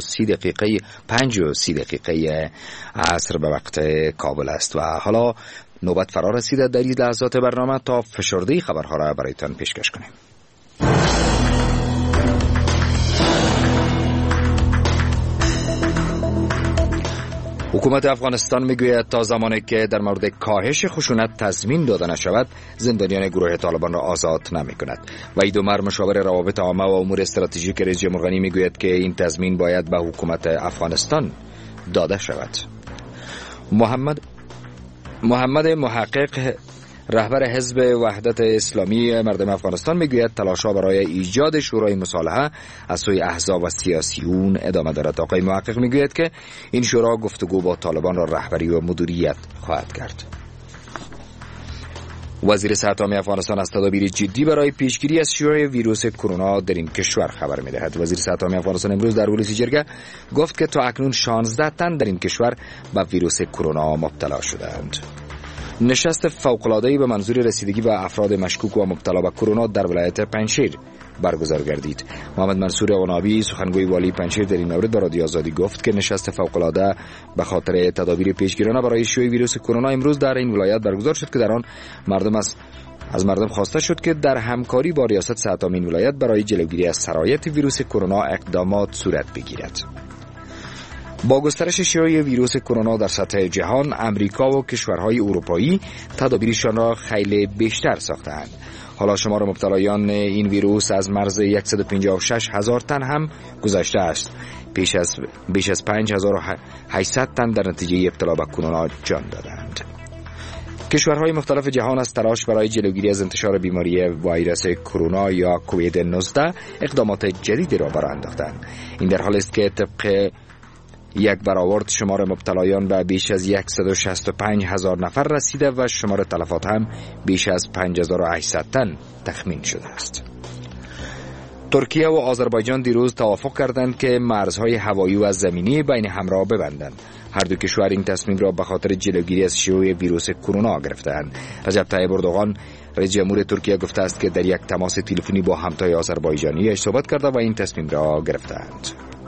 5:30 دقیقه عصر به وقت کابل است و حالا نوبت فرا رسیده در این لحظات برنامه تا فشرده خبرها را برایتان پیشکش کنیم. حکومت افغانستان میگوید تا زمانی که در مورد کاهش خشونت تضمین داده نشود زندانیان گروه طالبان را آزاد نمی کند. وحید عمر مشاور روابط عامه و امور استراتژیک رئیس جمهور غنی میگوید که این تضمین باید به حکومت افغانستان داده شود. محمد محقق رهبر حزب وحدت اسلامی مردم افغانستان میگوید تلاش‌ها برای ایجاد شورای مصالحه از سوی احزاب و سیاسیون ادامه دارد. آقای محقق میگوید که این شورا گفتگو با طالبان را رهبری و مدیریت خواهد کرد. وزیر صحت عامه افغانستان از تدابیر جدی برای پیشگیری از شیوع ویروس کرونا در این کشور خبر می‌دهد. وزیر صحت عامه افغانستان امروز در ولسی جرگه گفت که تا اکنون 16 تن در این کشور به ویروس کرونا مبتلا شدند. نشست فوق‌العاده‌ای به منظور رسیدگی به افراد مشکوک و مبتلا به کرونا در ولایت پنجشیر برگزار گردید. محمد منصور آنابی سخنگوی والی پنجشیر در این مورد به رادیو آزادی گفت که نشست فوق‌العاده به خاطر تدابیر پیشگیرانه برای شیوع ویروس کرونا امروز در این ولایت برگزار شد که در آن از مردم خواسته شد که در همکاری با ریاست صحت عامه این ولایت برای جلوگیری از سرایت ویروس کرونا اقدامات صورت بگیرد. با گسترش شیوع ویروس کرونا در سطح جهان، امریکا و کشورهای اروپایی تدابیرشان را خیلی بیشتر ساختند. حالا شمار مبتلایان این ویروس از مرز 156,000 تن هم گذشته است. بیش از 5,800 تن در نتیجه ابتلا به کرونا جان دادند. کشورهای مختلف جهان از تلاش برای جلوگیری از انتشار بیماری ویروس کرونا یا کووید 19 اقدامات جدیدی را برآورده انداختند. این در حالی است که طبق یک برآورد شمار مبتلایان به بیش از 165,000 نفر رسیده و شمار تلفات هم بیش از 5,800 تن تخمین شده است. ترکیه و آذربایجان دیروز توافق کردند که مرزهای هوایی و زمینی بین هم را ببندند. هر دو کشور این تصمیم را به خاطر جلوگیری از شیوع ویروس کرونا گرفتند. رجب طیب اردوغان رئیس جمهور ترکیه گفته است که در یک تماس تلفنی با همتای آذربایجانی صحبت کرده و این تصمیم را گرفتند.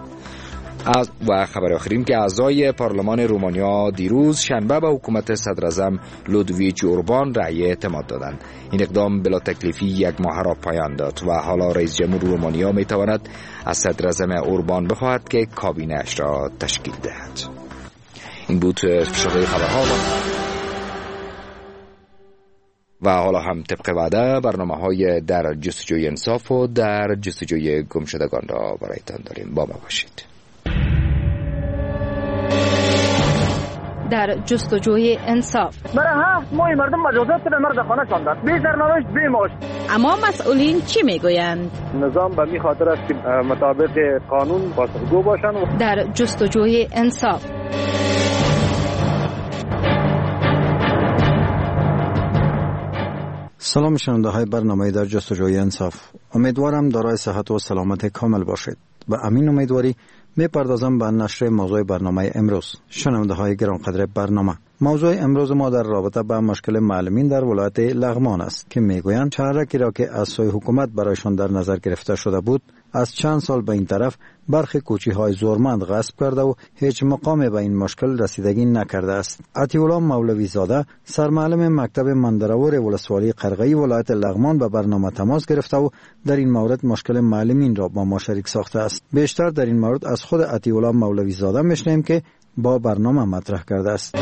و خبر آخرین که اعضای پارلمان رومانیا دیروز شنبه به حکومت صدراعظم لودویچ اوربان رأی اعتماد دادند. این اقدام بلا تکلیفی یک ماه را پایان داد و حالا رئیس جمهور رومانیا می تواند از صدراعظم اوربان بخواهد که کابینه اش را تشکیل دهد. این بود فشرده خبرها و حالا هم طبق وعده برنامه‌های در جستجوی انصاف و در جستجوی گمشدگان را برایتان داریم. با ما باشید. در جستجوی انصاف برای 7 ماه مردم مجازات به مرد خانه شاندند، بی سرنوشت بی معاش. اما مسئولین چی میگویند؟ نظام به می خاطر است که مطابق قانون پاسخگو باشند. در جستجوی انصاف سلام شنونده های برنامه در جستجوی انصاف. امیدوارم دارای صحت و سلامت کامل باشید. با امین امیدواری می پردازم به نشر موضوع برنامه امروز. شنونده های گرانقدر برنامه، موضوع امروز ما در رابطه با مشکل معلمین در ولایت لغمان است که میگویند شهرکی را که از سوی حکومت برایشان در نظر گرفته شده بود از چند سال به این طرف برخی کوچی‌های زورمند غصب کرده و هیچ مقامی به این مشکل رسیدگی نکرده است. عطی‌الله مولوی زاده سرمعلم مکتب مندرور ولسوالی قرغه‌ای ولایت لغمان به برنامه تماس گرفته و در این مورد مشکل معلمین را با ما شریک ساخته است. بیشتر در این مورد از خود عطی‌الله مولوی زاده میشنیم که با برنامه مطرح کرده است.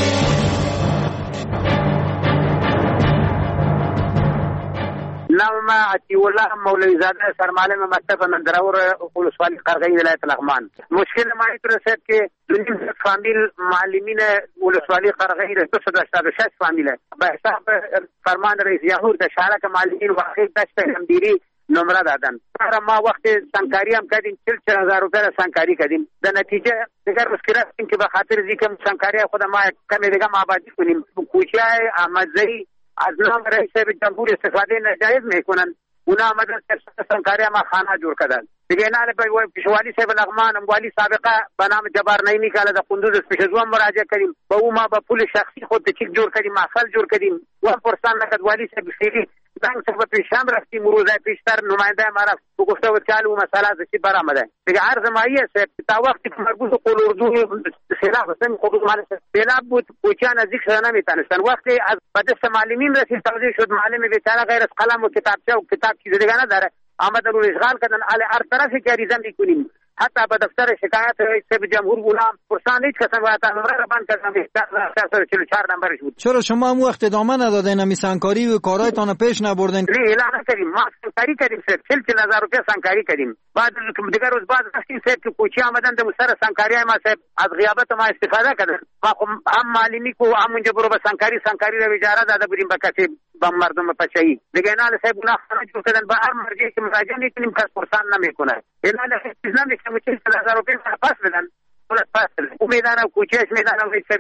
نام عطی‌الله مولوی زاده سرمعلم مکتب مندرور ولسوالی قرغه‌ای ولایت لغمان. مشکل ما این است که فامیل معلمین ولسوالی قرغه‌ای 286 فامیله به حساب فرمان رئیس جمهور در شهرک معلمین واقع داشت همدیری نمره دادن. ما وقت سنکاری هم کردیم 40,000 روپیه سنکاری کردیم. در نتیجه دیگر مشکلات این که به خاطر اینکه سنکاری خود ما کمی دیگه آبادی کنیم کوچه‌های احمدزئی از نام رئیس جمهور استفاده ناجایز میکنن. اونا آمدن سنکاری ما خانه جور کردن. دیگه نه به پیشوالی صاحب لغمان والی سابقه به نام جبار نعیمی کاله د قندوز پیشزوام مراجعه کردیم. با او ما با پول شخصی خود چک جور کردیم، محفل جور کردیم. و پرسان نکرد والی صاحب خیلی بانک صاحب پیشام رفتیم روزه پیشتر نماینده ما رفت و گفته و چالو مسئله زشی برآمده. دیگه عرض مایه است تا وقتی که مربوط قول اردو خلاف سم خودم مال سیلاب بود کوچه نزدیک شدن نمیتونستن. وقتی از بدست معلمین رسید توضیح شد معلم بیچاره غیر از قلم و کتابچه و کتاب چیز دیگه نداره. آمدن رو اشغال کردن علی هر طرف جریزه میکنیم. حتی به دفتر شکایت رئیس جمهور بودم پرسان هیچ کس نمی‌داد نمره را بند کردم 444 نمبرش بود. چرا شما هم وقت ادامه ندادین امی سنکاری و کارهایتان پیش نبردین؟ نه اعلان کردیم ما سنکاری کردیم 40,000 روپیه سنکاری کردیم. بعد دیگر روز بعد رفتیم سه تو کوچه آمدن در مستر سنکاری ما از غیابت ما استفاده کردن. ما هم معلمی کو همونجا برو به سنکاری را اجاره داده بودیم به کسی با مردم پچایی. دیگه نه صاحب گناه خرج کردن با هر مرجعی که مراجعه میکنیم کس پرسان نمیکنه. اینا نه چیز نمیشه 40,000 روپیه پاس بدن. میدان کوچهش میدان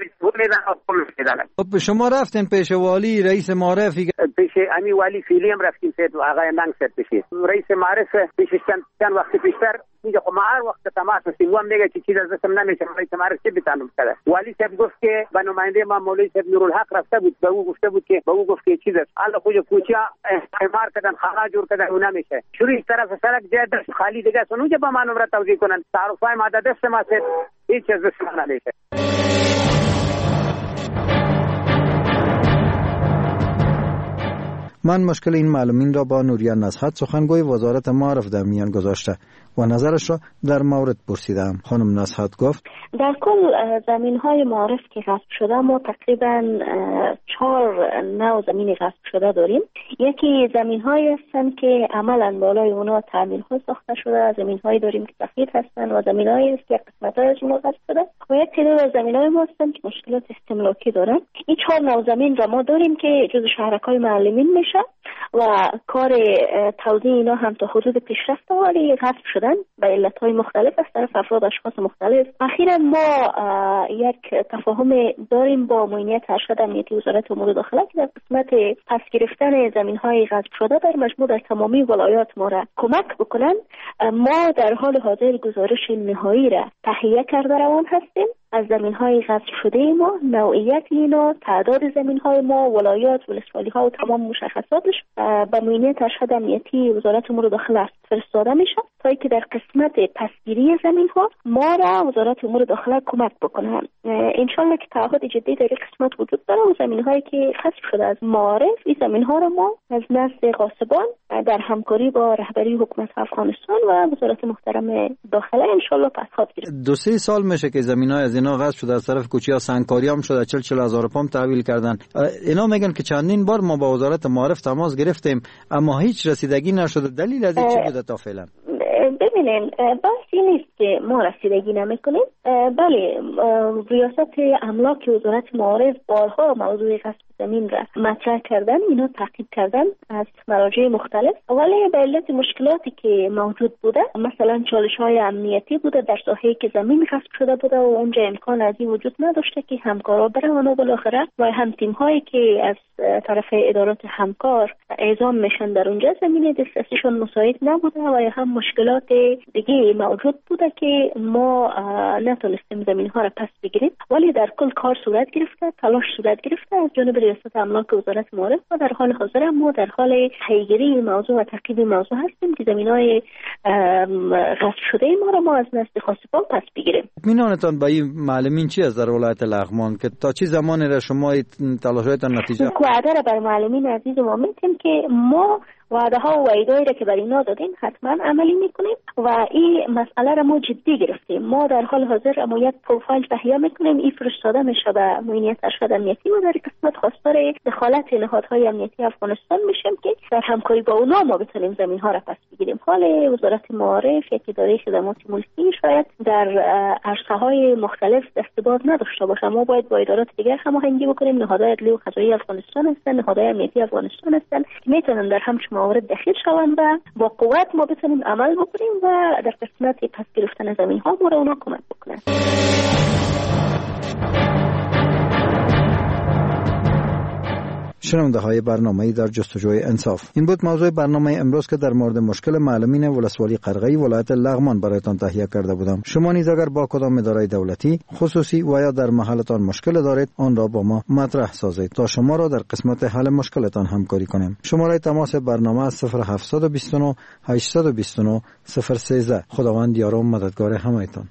خب شما رفتین پیش والی رئیس معرفی پیش امی والی فعلی هم رفتیم سید آقای ننگ سید پیش رئیس معرف پیش چند وقت پیشتر میگه خب ما هر وقت تماس هستیم و میگه چی چیز از دستم نمیشه رئیس معرف چه بتونم کرد والی صاحب گفت که به نماینده ما مولوی صاحب نورالحق رفته بود به او گفته بود که به او گفت که چیز است الله خوش کوچه اعمار کردن خانه جور کردن و نمیشه شروع طرف سرک جای دست خالی دیگه است اونجا با ما نمره توزیع کنن تعارفای ما دست ما هیچ چیز بسیار نمیشه. من مشکل این معلمین را با نوریا نصحت سخنگوی وزارت معارف در میان گذاشته و نظرش را در مورد پرسیدم. خانم نصحت گفت در کل زمین‌های معارف که غصب شده ما تقریبا 4 نوع زمین غصب شده داریم. یکی زمین‌هایی هستند که عملاً بالای اونا تعمیرها ساخته شده، زمین‌هایی داریم که سفید هستند و زمین‌هایی است که قسمت‌های از اونها غصب شده. و یک تعداد از زمین‌های ما هستند که مشکلات استملاکی دارن. این 4 نوع زمین را ما داریم که جزو شهرک‌های معلمین میشه و کار توزیع اینا هم تا حدود پیشرفته ولی غصب شدن به علت‌های مختلف از طرف افراد اشخاص مختلف. اخیراً ما یک تفاهم داریم با معینیت ارشد امنیتی وزارت امور داخله که در قسمت پس گرفتن زمین‌های غصب شده در مجموع در تمامی ولایات ما را کمک بکنن. ما در حال حاضر گزارش نهایی را تهیه کرده روان هستیم از زمین‌های غصب شده ما، نوعیت اینا، تعداد زمین‌های ما، ولایات، ولسوالی‌ها و تمام مشخصاتش به معینیت ارشد امنیتی وزارت امور داخله فرستاده میشه تا اینکه در قسمت پسگیری زمین‌ها ما را وزارت امور داخله کمک بکنه. انشالله که تعهد جدی در این قسمت وجود داره و زمین‌هایی که غصب شده از معارف این زمین‌ها را ما از نزد غاصبان در همکاری با رهبری حکومت افغانستان و وزارت محترم داخله انشالله پس خواهد گرفت. 2-3 سال میشه که زمین‌های از اینا غصب شده از طرف کوچه‌ها سنگکاری هم شده 40,000 پام تحویل کردن. اینا میگن که چندین بار ما با وزارت معارف تماس گرفتیم اما هیچ رسیدگی نشده. دلیل از این چی بوده تا فعلا؟ ببینین بحثی نیست که ما رسیدگی نمیکنیم. بله ریاست املاک وزارت معارف بارها موضوع غصب زمین را مطرح کردن، اینا تعقیب کردن از مراجع مختلف، ولی به علت مشکلاتی که موجود بوده مثلا چالش‌های امنیتی بوده در ساحه‌ای که زمین غصب شده بوده و اونجا امکان از این وجود نداشته که همکارا برن و بالاخره و هم تیم‌هایی که از طرف ادارات همکار اعزام میشن در اونجا زمین دسترسیشون مساعد نبوده و هم مشکلات دیگه موجود بوده که ما نه نتونستیم زمین ها را پس بگیریم، ولی در کل کار صورت گرفته، تلاش صورت گرفته از جانب ریاست املاک وزارت معارف و در حال حاضر ما در حال پیگیری موضوع و تعقیب موضوع هستیم که زمین های غصب شده ما را ما از نزد خاصبان پس بگیریم. اطمینانتان به این معلمین چی از در ولایت لغمان که تا چه زمانی را شما تلاشاتان نتیجه؟ وعده را بر معلمین عزیز و میتیم که ما وعده ها و وعیدایی را که بر اینا دادیم حتما عملی میکنیم و این مسئله را ما جدی گرفتیم. ما در حال حاضر اما یک پروفایل تهیه میکنیم، این فرستاده میشه به معینیت ارشد امنیتی و در قسمت خواستار دخالت نهادهای امنیتی افغانستان میشیم که در همکاری با اونا ما بتونیم زمین ها را پس بگیریم. حال وزارت معارف یک اداره خدمات ملکی شاید در عرصه های مختلف ارتباط نداشته باشه، ما باید با ادارات دیگر هماهنگی بکنیم. نهادهای عدلی و قضایی افغانستان هستن، نهادهای امنیتی افغانستان هستن که میتونن در همچین موارد دخیل شوند و با قوت ما بتونیم عمل بکنیم و در قسمت پس گرفتن زمین ها ما را اونا کمک بکنن. شنونده های برنامه در جستجوی انصاف، این بود موضوع برنامه امروز که در مورد مشکل معلمین ولسوالی قرغی ولایت لغمان برایتان تهیه کرده بودم. شما نیز اگر با کدام اداره دولتی خصوصی و یا در محلتان مشکل دارید آن را با ما مطرح سازید تا شما را در قسمت حل مشکلتان همکاری کنیم. شماره تماس برنامه 0729 829 013. خداوند یار و مددگار همه‌تان.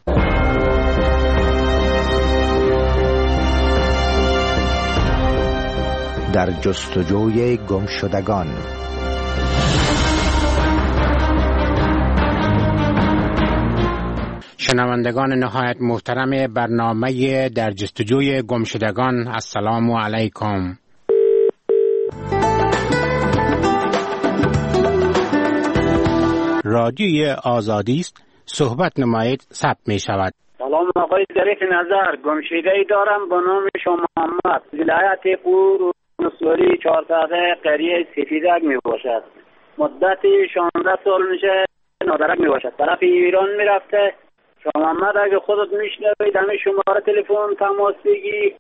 در جستجوی گمشدگان. شنوندگان نهایت محترم برنامه در جستجوی گمشدگان، السلام علیکم. رادیوی آزادی است، صحبت نمایید، ثبت می شود. سلام آقای ظریف نظر، گمشدگی دارم با نام شما محمد، ولایت پور ولسوالی 400 قریه سفیدک می باشد. مدت 16 سال میشه نادرک می باشد. طرف ایران می رفته. شما محمد اگه خودت میشنوید همه شماره تلفن تماس بگی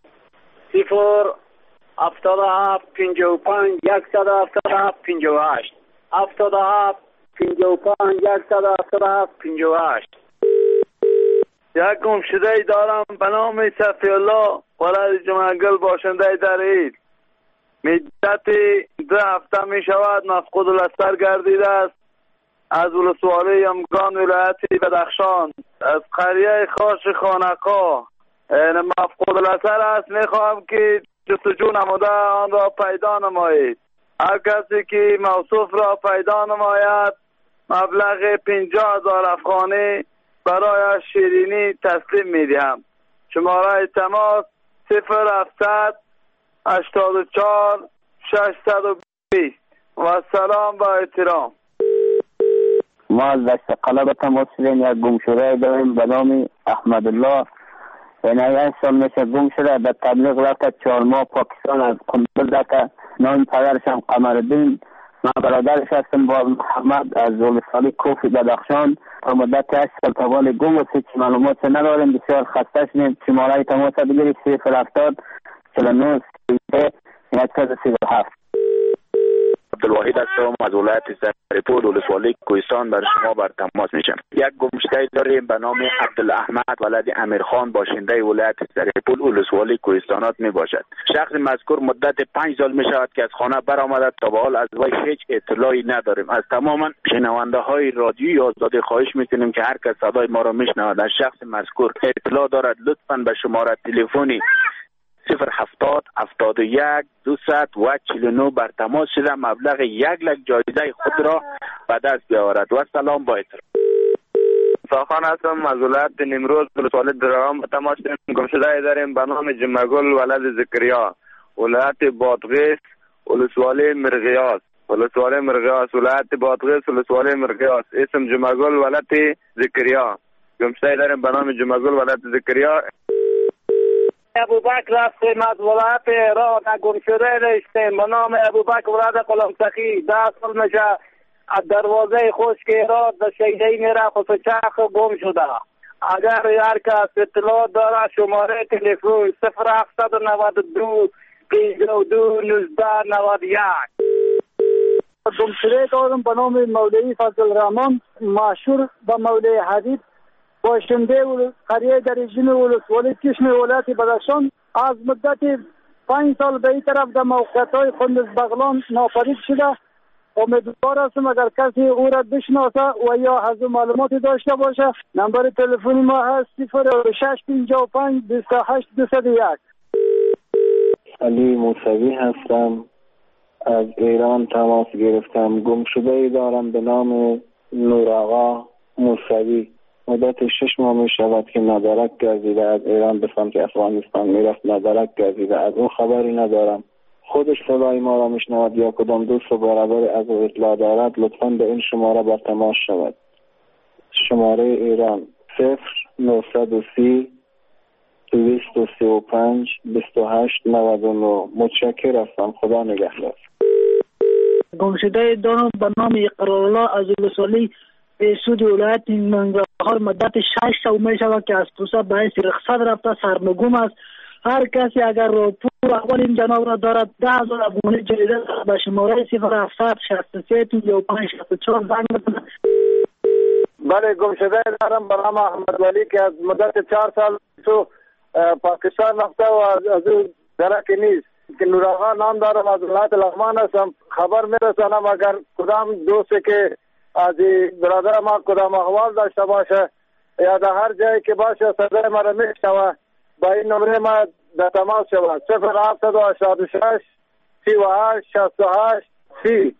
077 55 177 58 77 55 177 58. یک گمشده دارم به نام صفی الله ولد جمعگل باشنده در اید. مدت 2 هفته می شود مفقود الاثر گردیده است. از ولسوالی یمگان ولایت بدخشان از قریه خاش خانقا مفقود الاثر است. می خواهم که جستجو نموده آن را پیدا نمایید. هر کسی که موصوف را پیدا نماید مبلغ 50,000 افغانی برای شیرینی تسلیم می دهم. شماره تماس 0700 84 620 و سلام با احترام. ما از دست قلب تماس شدیم. یک گمشده داریم به نام احمد الله، یعنی 1 سال میشه گم شده. به تبلیغ رفت 4 ماه پاکستان از قندل رفت. نام پدرش هم قمرالدین. من برادرش هستم با محمد از ولسوالی کوف بدخشان. تا مدت 8 سال تابال گم و هیچ معلومات نداریم. بسیار خسته شدیم. شماره تماس بگیرید 070 49 137. عبدالواحد هستم از ولایت سرپور ولسوالی کوهستان بر شما بر تماس میشم. یک گمشده داریم به نام عبدالاحمد ولد امیرخان باشنده ولایت سرپور ولسوالی کوهستانات می باشد. شخص مذکور مدت 5 سال می شود که از خانه برآمده. تا به حال از وی هیچ اطلاعی نداریم. از تمام شنونده های رادیوی آزادی خواهش میکنیم که هر کس صدای ما را میشنود از شخص مذکور اطلاع دارد لطفاً به شماره تلفنی 070 71 249 بر تماس شده مبلغ 1 لک جایزه خود را به دست بیاورد. و سلام با احترام. ساخان هستم از ولایت نیمروز ولسوالی درام. تماس گمشده داریم به نام جمعگل ولد زکریا ولایت بادغیس ولسوالی مرغیاس ولایت بادغیس ولسوالی مرغیاس. اسم جمعگل ولد زکریا. گمشده داریم به نام جمعگل ولد زکریا. ابوبکر هستیم از ولایت ایران. گمشده داشتیم به نام ابوبکر ولد قلمسخی. 10 سال میشه از دروازه خشک ایران به شیدهی میره خود چرخ گم شده. اگر هر کس اطلاع داره شماره تلفن 0792 52 19 91. گمشده دارم به نام مولوی فضل الرحمن مشهور به مولوی حبیب باشنده قریه در رژیم ولسوالی کشم ولایت بدخشان از مدت 5 سال به این طرف در موقعیت‌های قندز بغلان ناپدید شده. امیدوار هستم اگر کسی او را بشناسه و یا از او معلوماتی داشته باشه، نمبر تلفنی ما هست 0655 28 201. علی موسوی هستم، از ایران تماس گرفتم. گم شده ای دارم به نام نور آقا موسوی. مدت 6 ماه می شود که مدارک گردیده از ایران به سمت افغانستان میرفت، مدارک گردیده، از اون خبری ندارم. خودش صدای ما را میشنود یا کدام دوست و برادر از او اطلاع دارد لطفاً به این شماره با تماس شود. شماره ایران 0930 235 28 99. متشکر هستم. خدا نگهدار. گمشده دارم به نام اقرارالله از ولسوالی سود ولایت ننگرهار. مدت 6 سال می شود که از پوسه باعث رخصت رفته، سرنگون است. هر کسی اگر پول احوال این جناب را دارد 10,000 افغانی جریده به شماره 0763 35 64 زنگ بزنه. بله، گمشده دارم به نام احمد ولی که از مدت 4 سال تو پاکستان رفته و از او درک نیست که نور آقا نام دارم، از ولایت لغمان هستم. خبر میرسانم اگر کدام دوستی که از برادر ما کدام احوال داشته باشه یا در هر جایی که باشه صدای ما را میشنوه با این نمره ما در تماس شود 0786 38 68 30.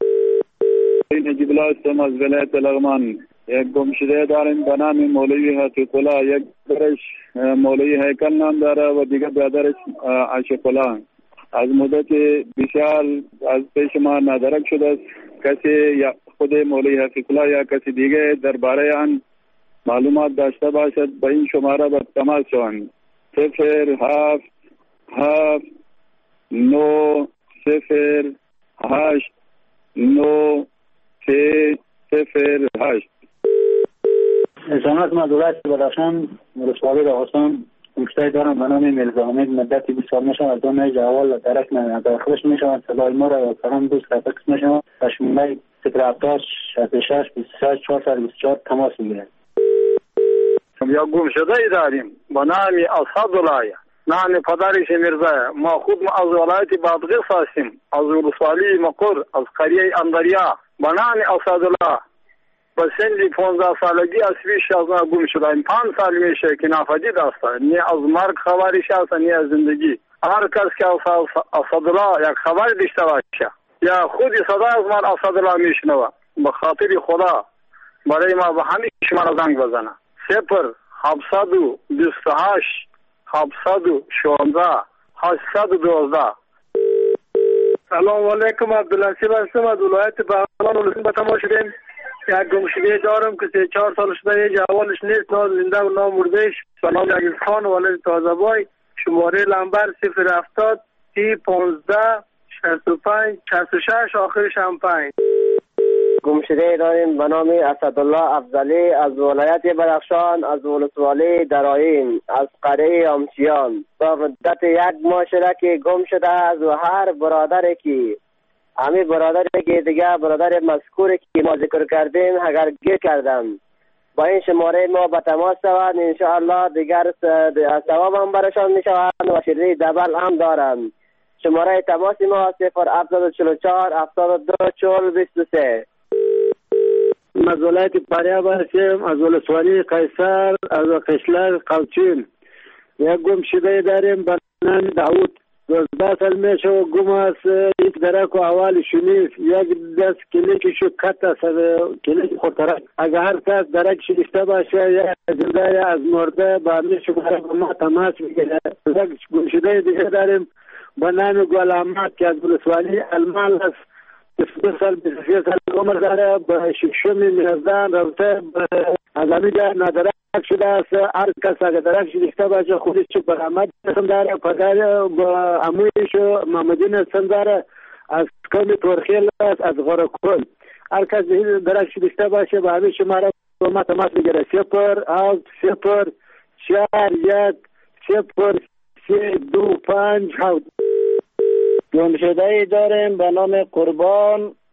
نجیب الله هستم از ولایت لغمان. یک گمشده داریم به نام مولوی حقیق الله. یک برش مولوی هیکل نام داره و دیگر برادرش عاشق الله. از مدت بیشتر از پیش ما ندرک شده است. کسی یا خود مولوی حقیق الله یا کسی دیگه درباره آن معلومات داشته باشد به این شماره با تماس شوند. 07 7 9 0 8 9 3 0 8. سلامت مدولت بدخشان ولسوالی داغستان. گمشده دارم به نام میرزا حمید. مدت 20 سال میشود از دو جوال درک داخلش میشود. صدای ما را فرام دوست رفت میشود و شماره 070 66 26 424 تماس میگیرد. یا گمشده ای داریم به نام اسدالله، نام پدرش میرزا. ما خود از ولایت بادغیس هستیم، از ولسوالی مقر، از قریه اندریا. به نام اسدالله به سن 15 سالگی از پیش از ما گم شدیم. 5 سال میشه که ناپدید است. نه از مرگ خبرش است نه از زندگی. هر کس که اسدالله یک خبر داشته باشه یا خودی صدا از من اسدالله میشنوه به خاطر خدا برای ما به همین شماره زنگ بزنه 0728 716 812. سلام علیکم، عبدالنصیب هستم از ولایت بغلان. ولسوالی به تماس شدیم. یک گمشده دارم که 3-4 سال شده جوالش نیست، نه زنده و نه مردهش. به نام عزیز خان ولد تازه‌بای. شماره لمبر 070 30 15 65 66 آخرش هم 5. گمشده داریم به نام اسدالله افضلی از ولایت بدخشان، از ولسوالی درائین، از قریه امسیان. تا مدت 1 ماه شده که گم شده است و هر برادری که همین برادری که دیگه برادر مذکوری که ما ذکر کردیم اگر گیر کردن با این شماره ما به تماس شوند انشاءالله دیگر ثواب هم برشان می شوند و شیرینی دبل هم دارند. شماره تماس ما 0744 72 40 23. از ولایت فاریاب هستیم، از ولسوالی قیصر، از قشلر قوچین. یک گمشده داریم به نام داود. 12 سال میشه و گم است. یک درک و احوالش نیست. یک دست کلیکشو کت است، کلیک خطرک. اگر هر کس درکش داشته باشه یا زنده یا از مرده با همین شماره با ما تماس میگیره. یک گمشده دیگه داریم به نام گل احمد که از ولسوالی المال است. 22 سال 23 سال عمر داره. به شکشم میرزدن رفته از همین جای ندرک شده است. هر کس اگر درک داشته باشه خودش برآمد اسم داره. پدر با عمویش محمدین اسم داره از قوم تورخیل است، از غرکل. هر کس درک داشته باشه به همین شماره با ما تماس میگیره 07 0 4 1 0 3 2 5 7. گمشده ای داریم به نام قربان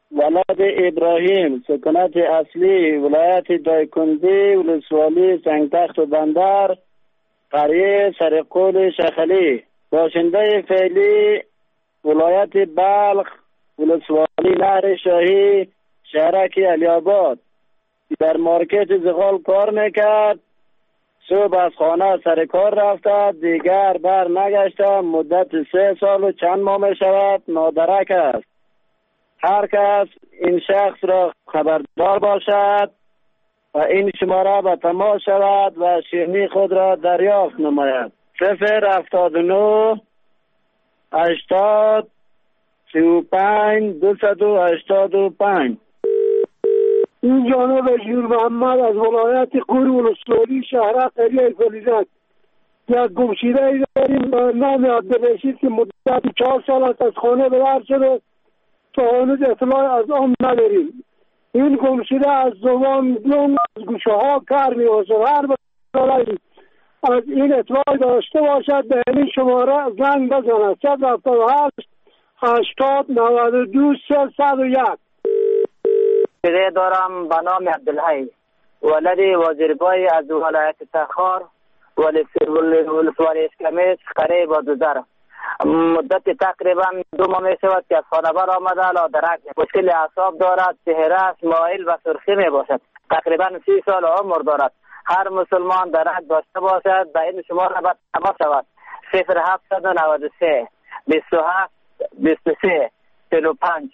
ولد ابراهیم، سکونت اصلی ولایت دایکنده، ولسوالی سنگتخت و بندر، قریه سرقول شخلی. باشنده فعلی ولایت بلخ، ولسوالی نهر شاهی، شهرک علی‌آباد. در مارکت زغال کار میکرد. صبح از خانه سر کار رفته، دیگر بر نگشته. مدت 3 سال و چند ماه می شود نادرک است. هر کس این شخص را خبردار باشد و این شماره به تماس شود و شیرینی خود را دریافت نماید. 079 80 35 285. این جانب جور محمد از ولایت قور ولسوالی شهر قریه فلیزک. یک گمشیده ای داریم نام عبدالرشید که مدت 4 سال است از خانه به در شده تا هنوز اطلاع از آن نداریم. این گمشیده از زبان از گوشه ها کار می باشد. هر بسالی از این اطلاع داشته باشد به این شماره زنگ بزند. 078 80 92 301. چیزه دارم به نام عبدالحی، ولد وزیربای از ولایت تخار، ولسوالی اسکمیس، قریه بادودر. مدت تقریبا 2 ماه می شود که از خانه بر آمده، لادرک مشکل اعصاب دارد، چهره است مایل و سرخی می باشد. تقریبا 30 سال عمر دارد. هر مسلمان درک داشته باشد به این شماره باید تماس شود. 0793 27 23 45.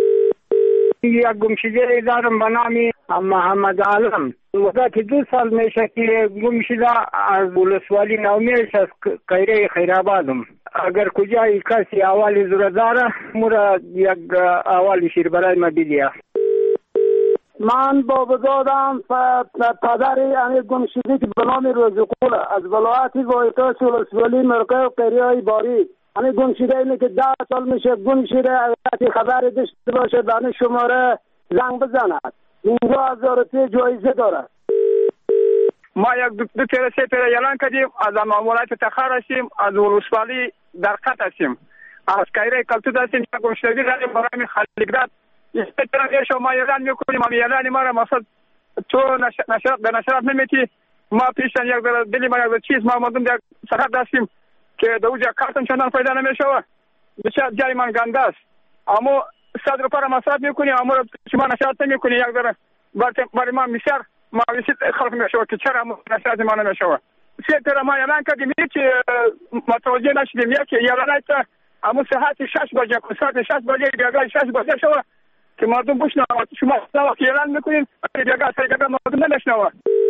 یک گمشده دارم به نام محمد علم. مدت 2 سال میشه که گمشده از ولسوالی نومیش از قریه خیرآبادم. اگر کجای کسی احوالی ضرورت داره مرا یک احوالی شیر برای ما بدید. من بابا دادم پدر این گمشده که به نام روزقول از ولایت وایتاش ولسوالی مرقه و قریه باری. همه گمشده اینه که 10 سال میشه گمشده. اگر خبر داشته باشه به شماره زنگ بزند. 15,000 جایزه داره. ما یک 2-3 اعلان کردیم از ولایت تخار هستیم، از ولسوالی در خط هستیم، از قریه کلتود هستیم. یک گمشدگی داریم برای خلیقداد. یک طرف شما اعلان میکنیم، ما اعلان ما را مثلا تو نشرات نمیتی. ما پیشن یک دلی ما یک چیز ما مردم یک سرحد هستیم که دوجا کارتون چندان فایده نمیشوه. بسیار جای من گنده است. اما 100 روپیه را مصرف میکنیم، اما شما نشرات نمیکنی. یک ذره برای ما بسیار مایوسی خلق میشوه که چرا نشرات ما نمیشوه. 3 تا ما اعلان کردیم که متوجه نشدیم. یکی اعلان است اما ساعت 6 بجه، ساعت 6 بجه بیاگاه 6 بجه شوه که مردم بشنوه. شما وقتی اعلان میکنین بیاگاه سایگاه مردم نمیشنوه.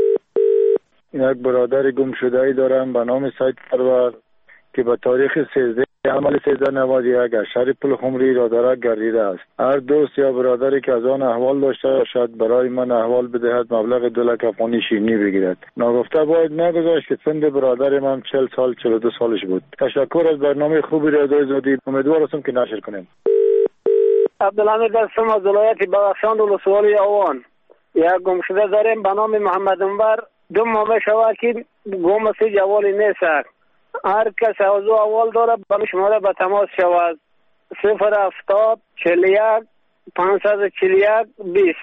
یک برادر گم شده ای دارم به نام سید پرور که به تاریخ 13 عمل 1391 از شهر پلخمری رادرک گردیده است. هر دوست یا برادری که از آن احوال داشته باشد برای من احوال بدهد، مبلغ 2 لک افغانی شیرینی بگیرد. ناگفته باید نگذاشت که سن برادر من 40 سال 42 سالش بود. تشکر از برنامه خوبی رادیو آزادی. امیدوار هستم که نشر کنیم. عبدالحمید هستم از ولایت بدخشان ولسوالی آوان. یک گمشده داریم به نام محمد انور. 2 ماه شود که گم است، جوالی نیست. هر کس از اول داره به شماره به تماس شود. 070 41 541 20.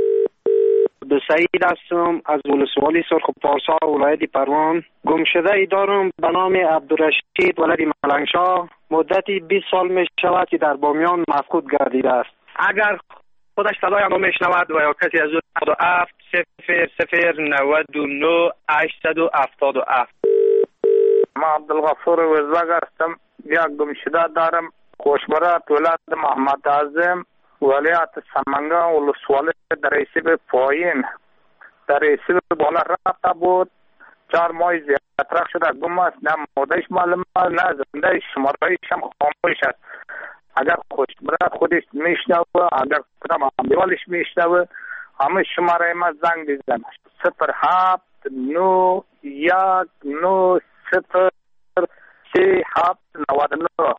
سعید هستم از ولسوالی سرخ پارسا ولایت پروان. گمشده ای دارم به نام عبدالرشید ولد ملنگشاه. مدتی 20 سال می شود که در بامیان مفقود گردیده است. اگر خودش صدای ما میشنود و یا کسی از او 7 00 99 877. ما عبدالغفور وزبگ هستم. یک گمشده دارم. خوشبرات ولایت محمد اعظم ولایت سمنگان ولسوالی در ایسیب پایین در ایسیب بالا رفته بود. 4 ماه زیادتر شده گم است. نه مادهش معلوم است نه زنده شمارهایش هم خاموش است. اگر خوشبرات خودش میشنوه، اگر کدام همدیوالش میشنوه، همه شماره ما زنگ بزنه. 07 91 9 0 3 7 99.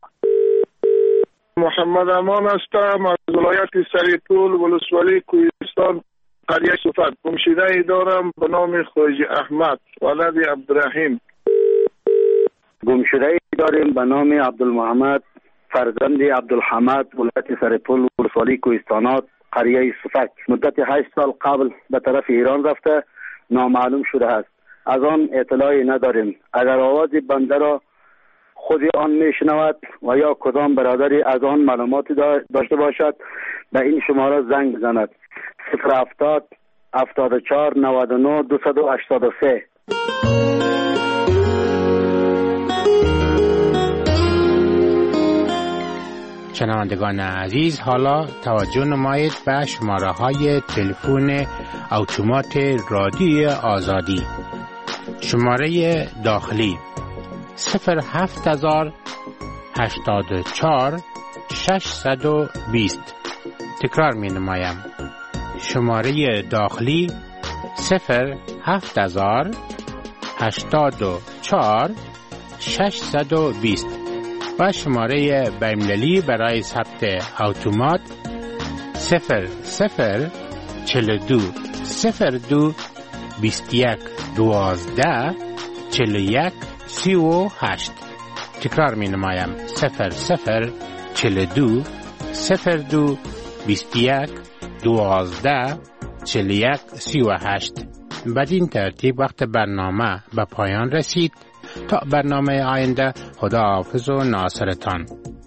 محمد امان هستم از ولایت سریطول ولسوالی کوهستان قریه صفت. گمشده ای دارم به نام خواجه احمد ولد عبدالرحیم. گمشده ای داریم به نام عبدالمحمد فرزند عبدالحمد ولایت سرپل ولسوالی کوهستانات قریه صفک مدت 8 سال قبل به طرف ایران رفته نامعلوم شده است. از آن اطلاعی نداریم. اگر آواز بنده را خود آن میشنود و یا کدام برادری از آن معلوماتی داشته باشد به این شماره زنگ بزند. 070 74 99 283. شنوندگان عزیز، حالا توجه نمایید به شماره های تلفن اتومات رادیوی آزادی. شماره داخلی 07000 84 620. تکرار می نمایم. شماره داخلی 07000 84 620 و شماره بین‌المللی برای ثبت اتومات 0042 02 21 12 41 38. تکرار می نمایم. 0042 02 21 12 41 38. بدین ترتیب وقت برنامه به پایان رسید. تا برنامه آینده، خداحافظ و ناصرتان.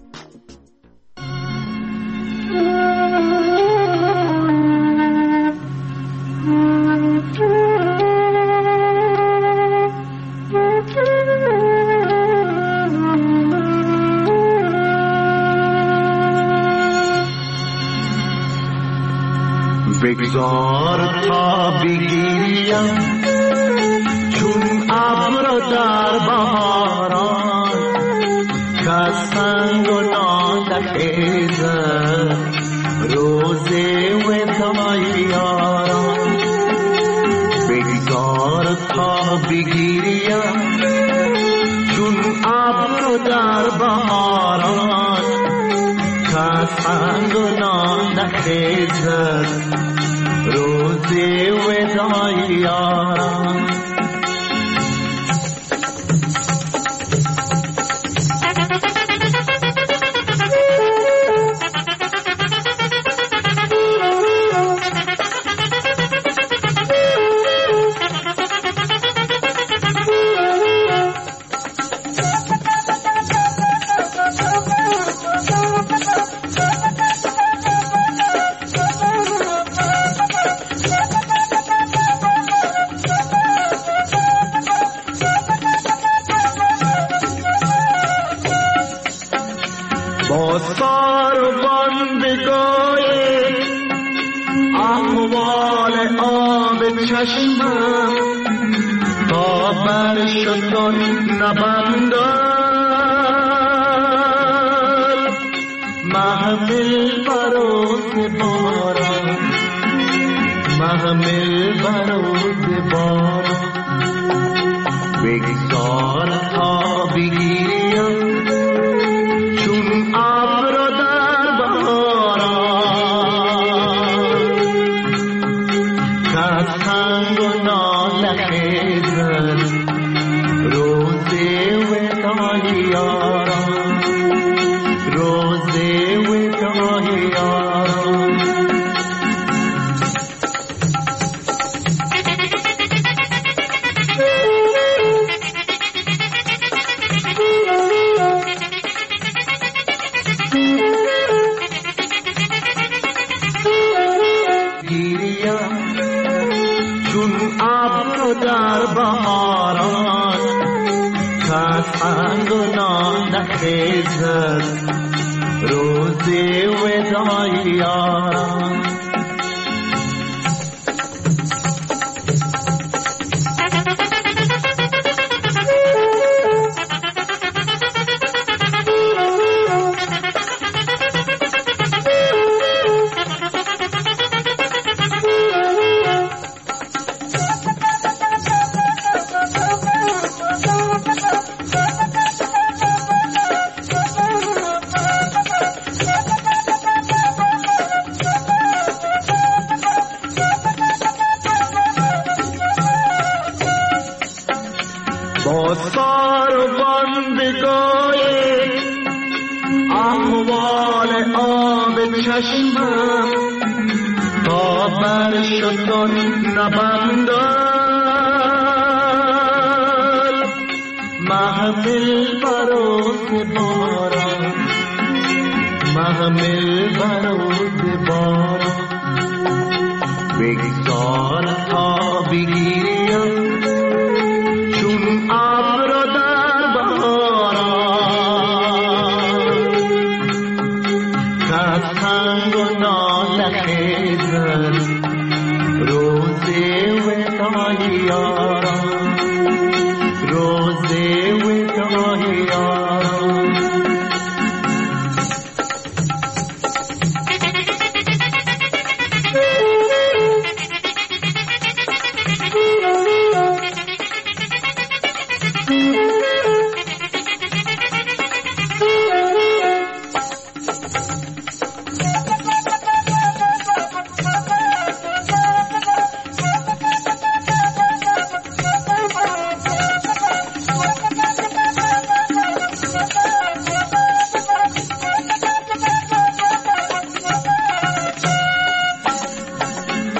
بگذار تا بگیریم چون ابر در بهاران که سنگ و ناخیزد روز وداع یاران. بگذار تا بگیریم چون ابر در بهاران که سنگ و ناخیزد روز وداع یاران. تا بر شدن نبندد محمل بروز باران، محمل بروز باران. بگذار تا بگیریم چون ابر در بهاران که سنگ و نالخیزد روز وداع یاران، روز وداع یاران. در بهاران که سنگ و نخیزد روز وداع یاران. بر شتر نبندد محمل برود باران محمل برود باران بگذار تا بگیریم چون ابر در بهاران کتنگ و ناله خیزد روز وداع یاران روز وداع یاران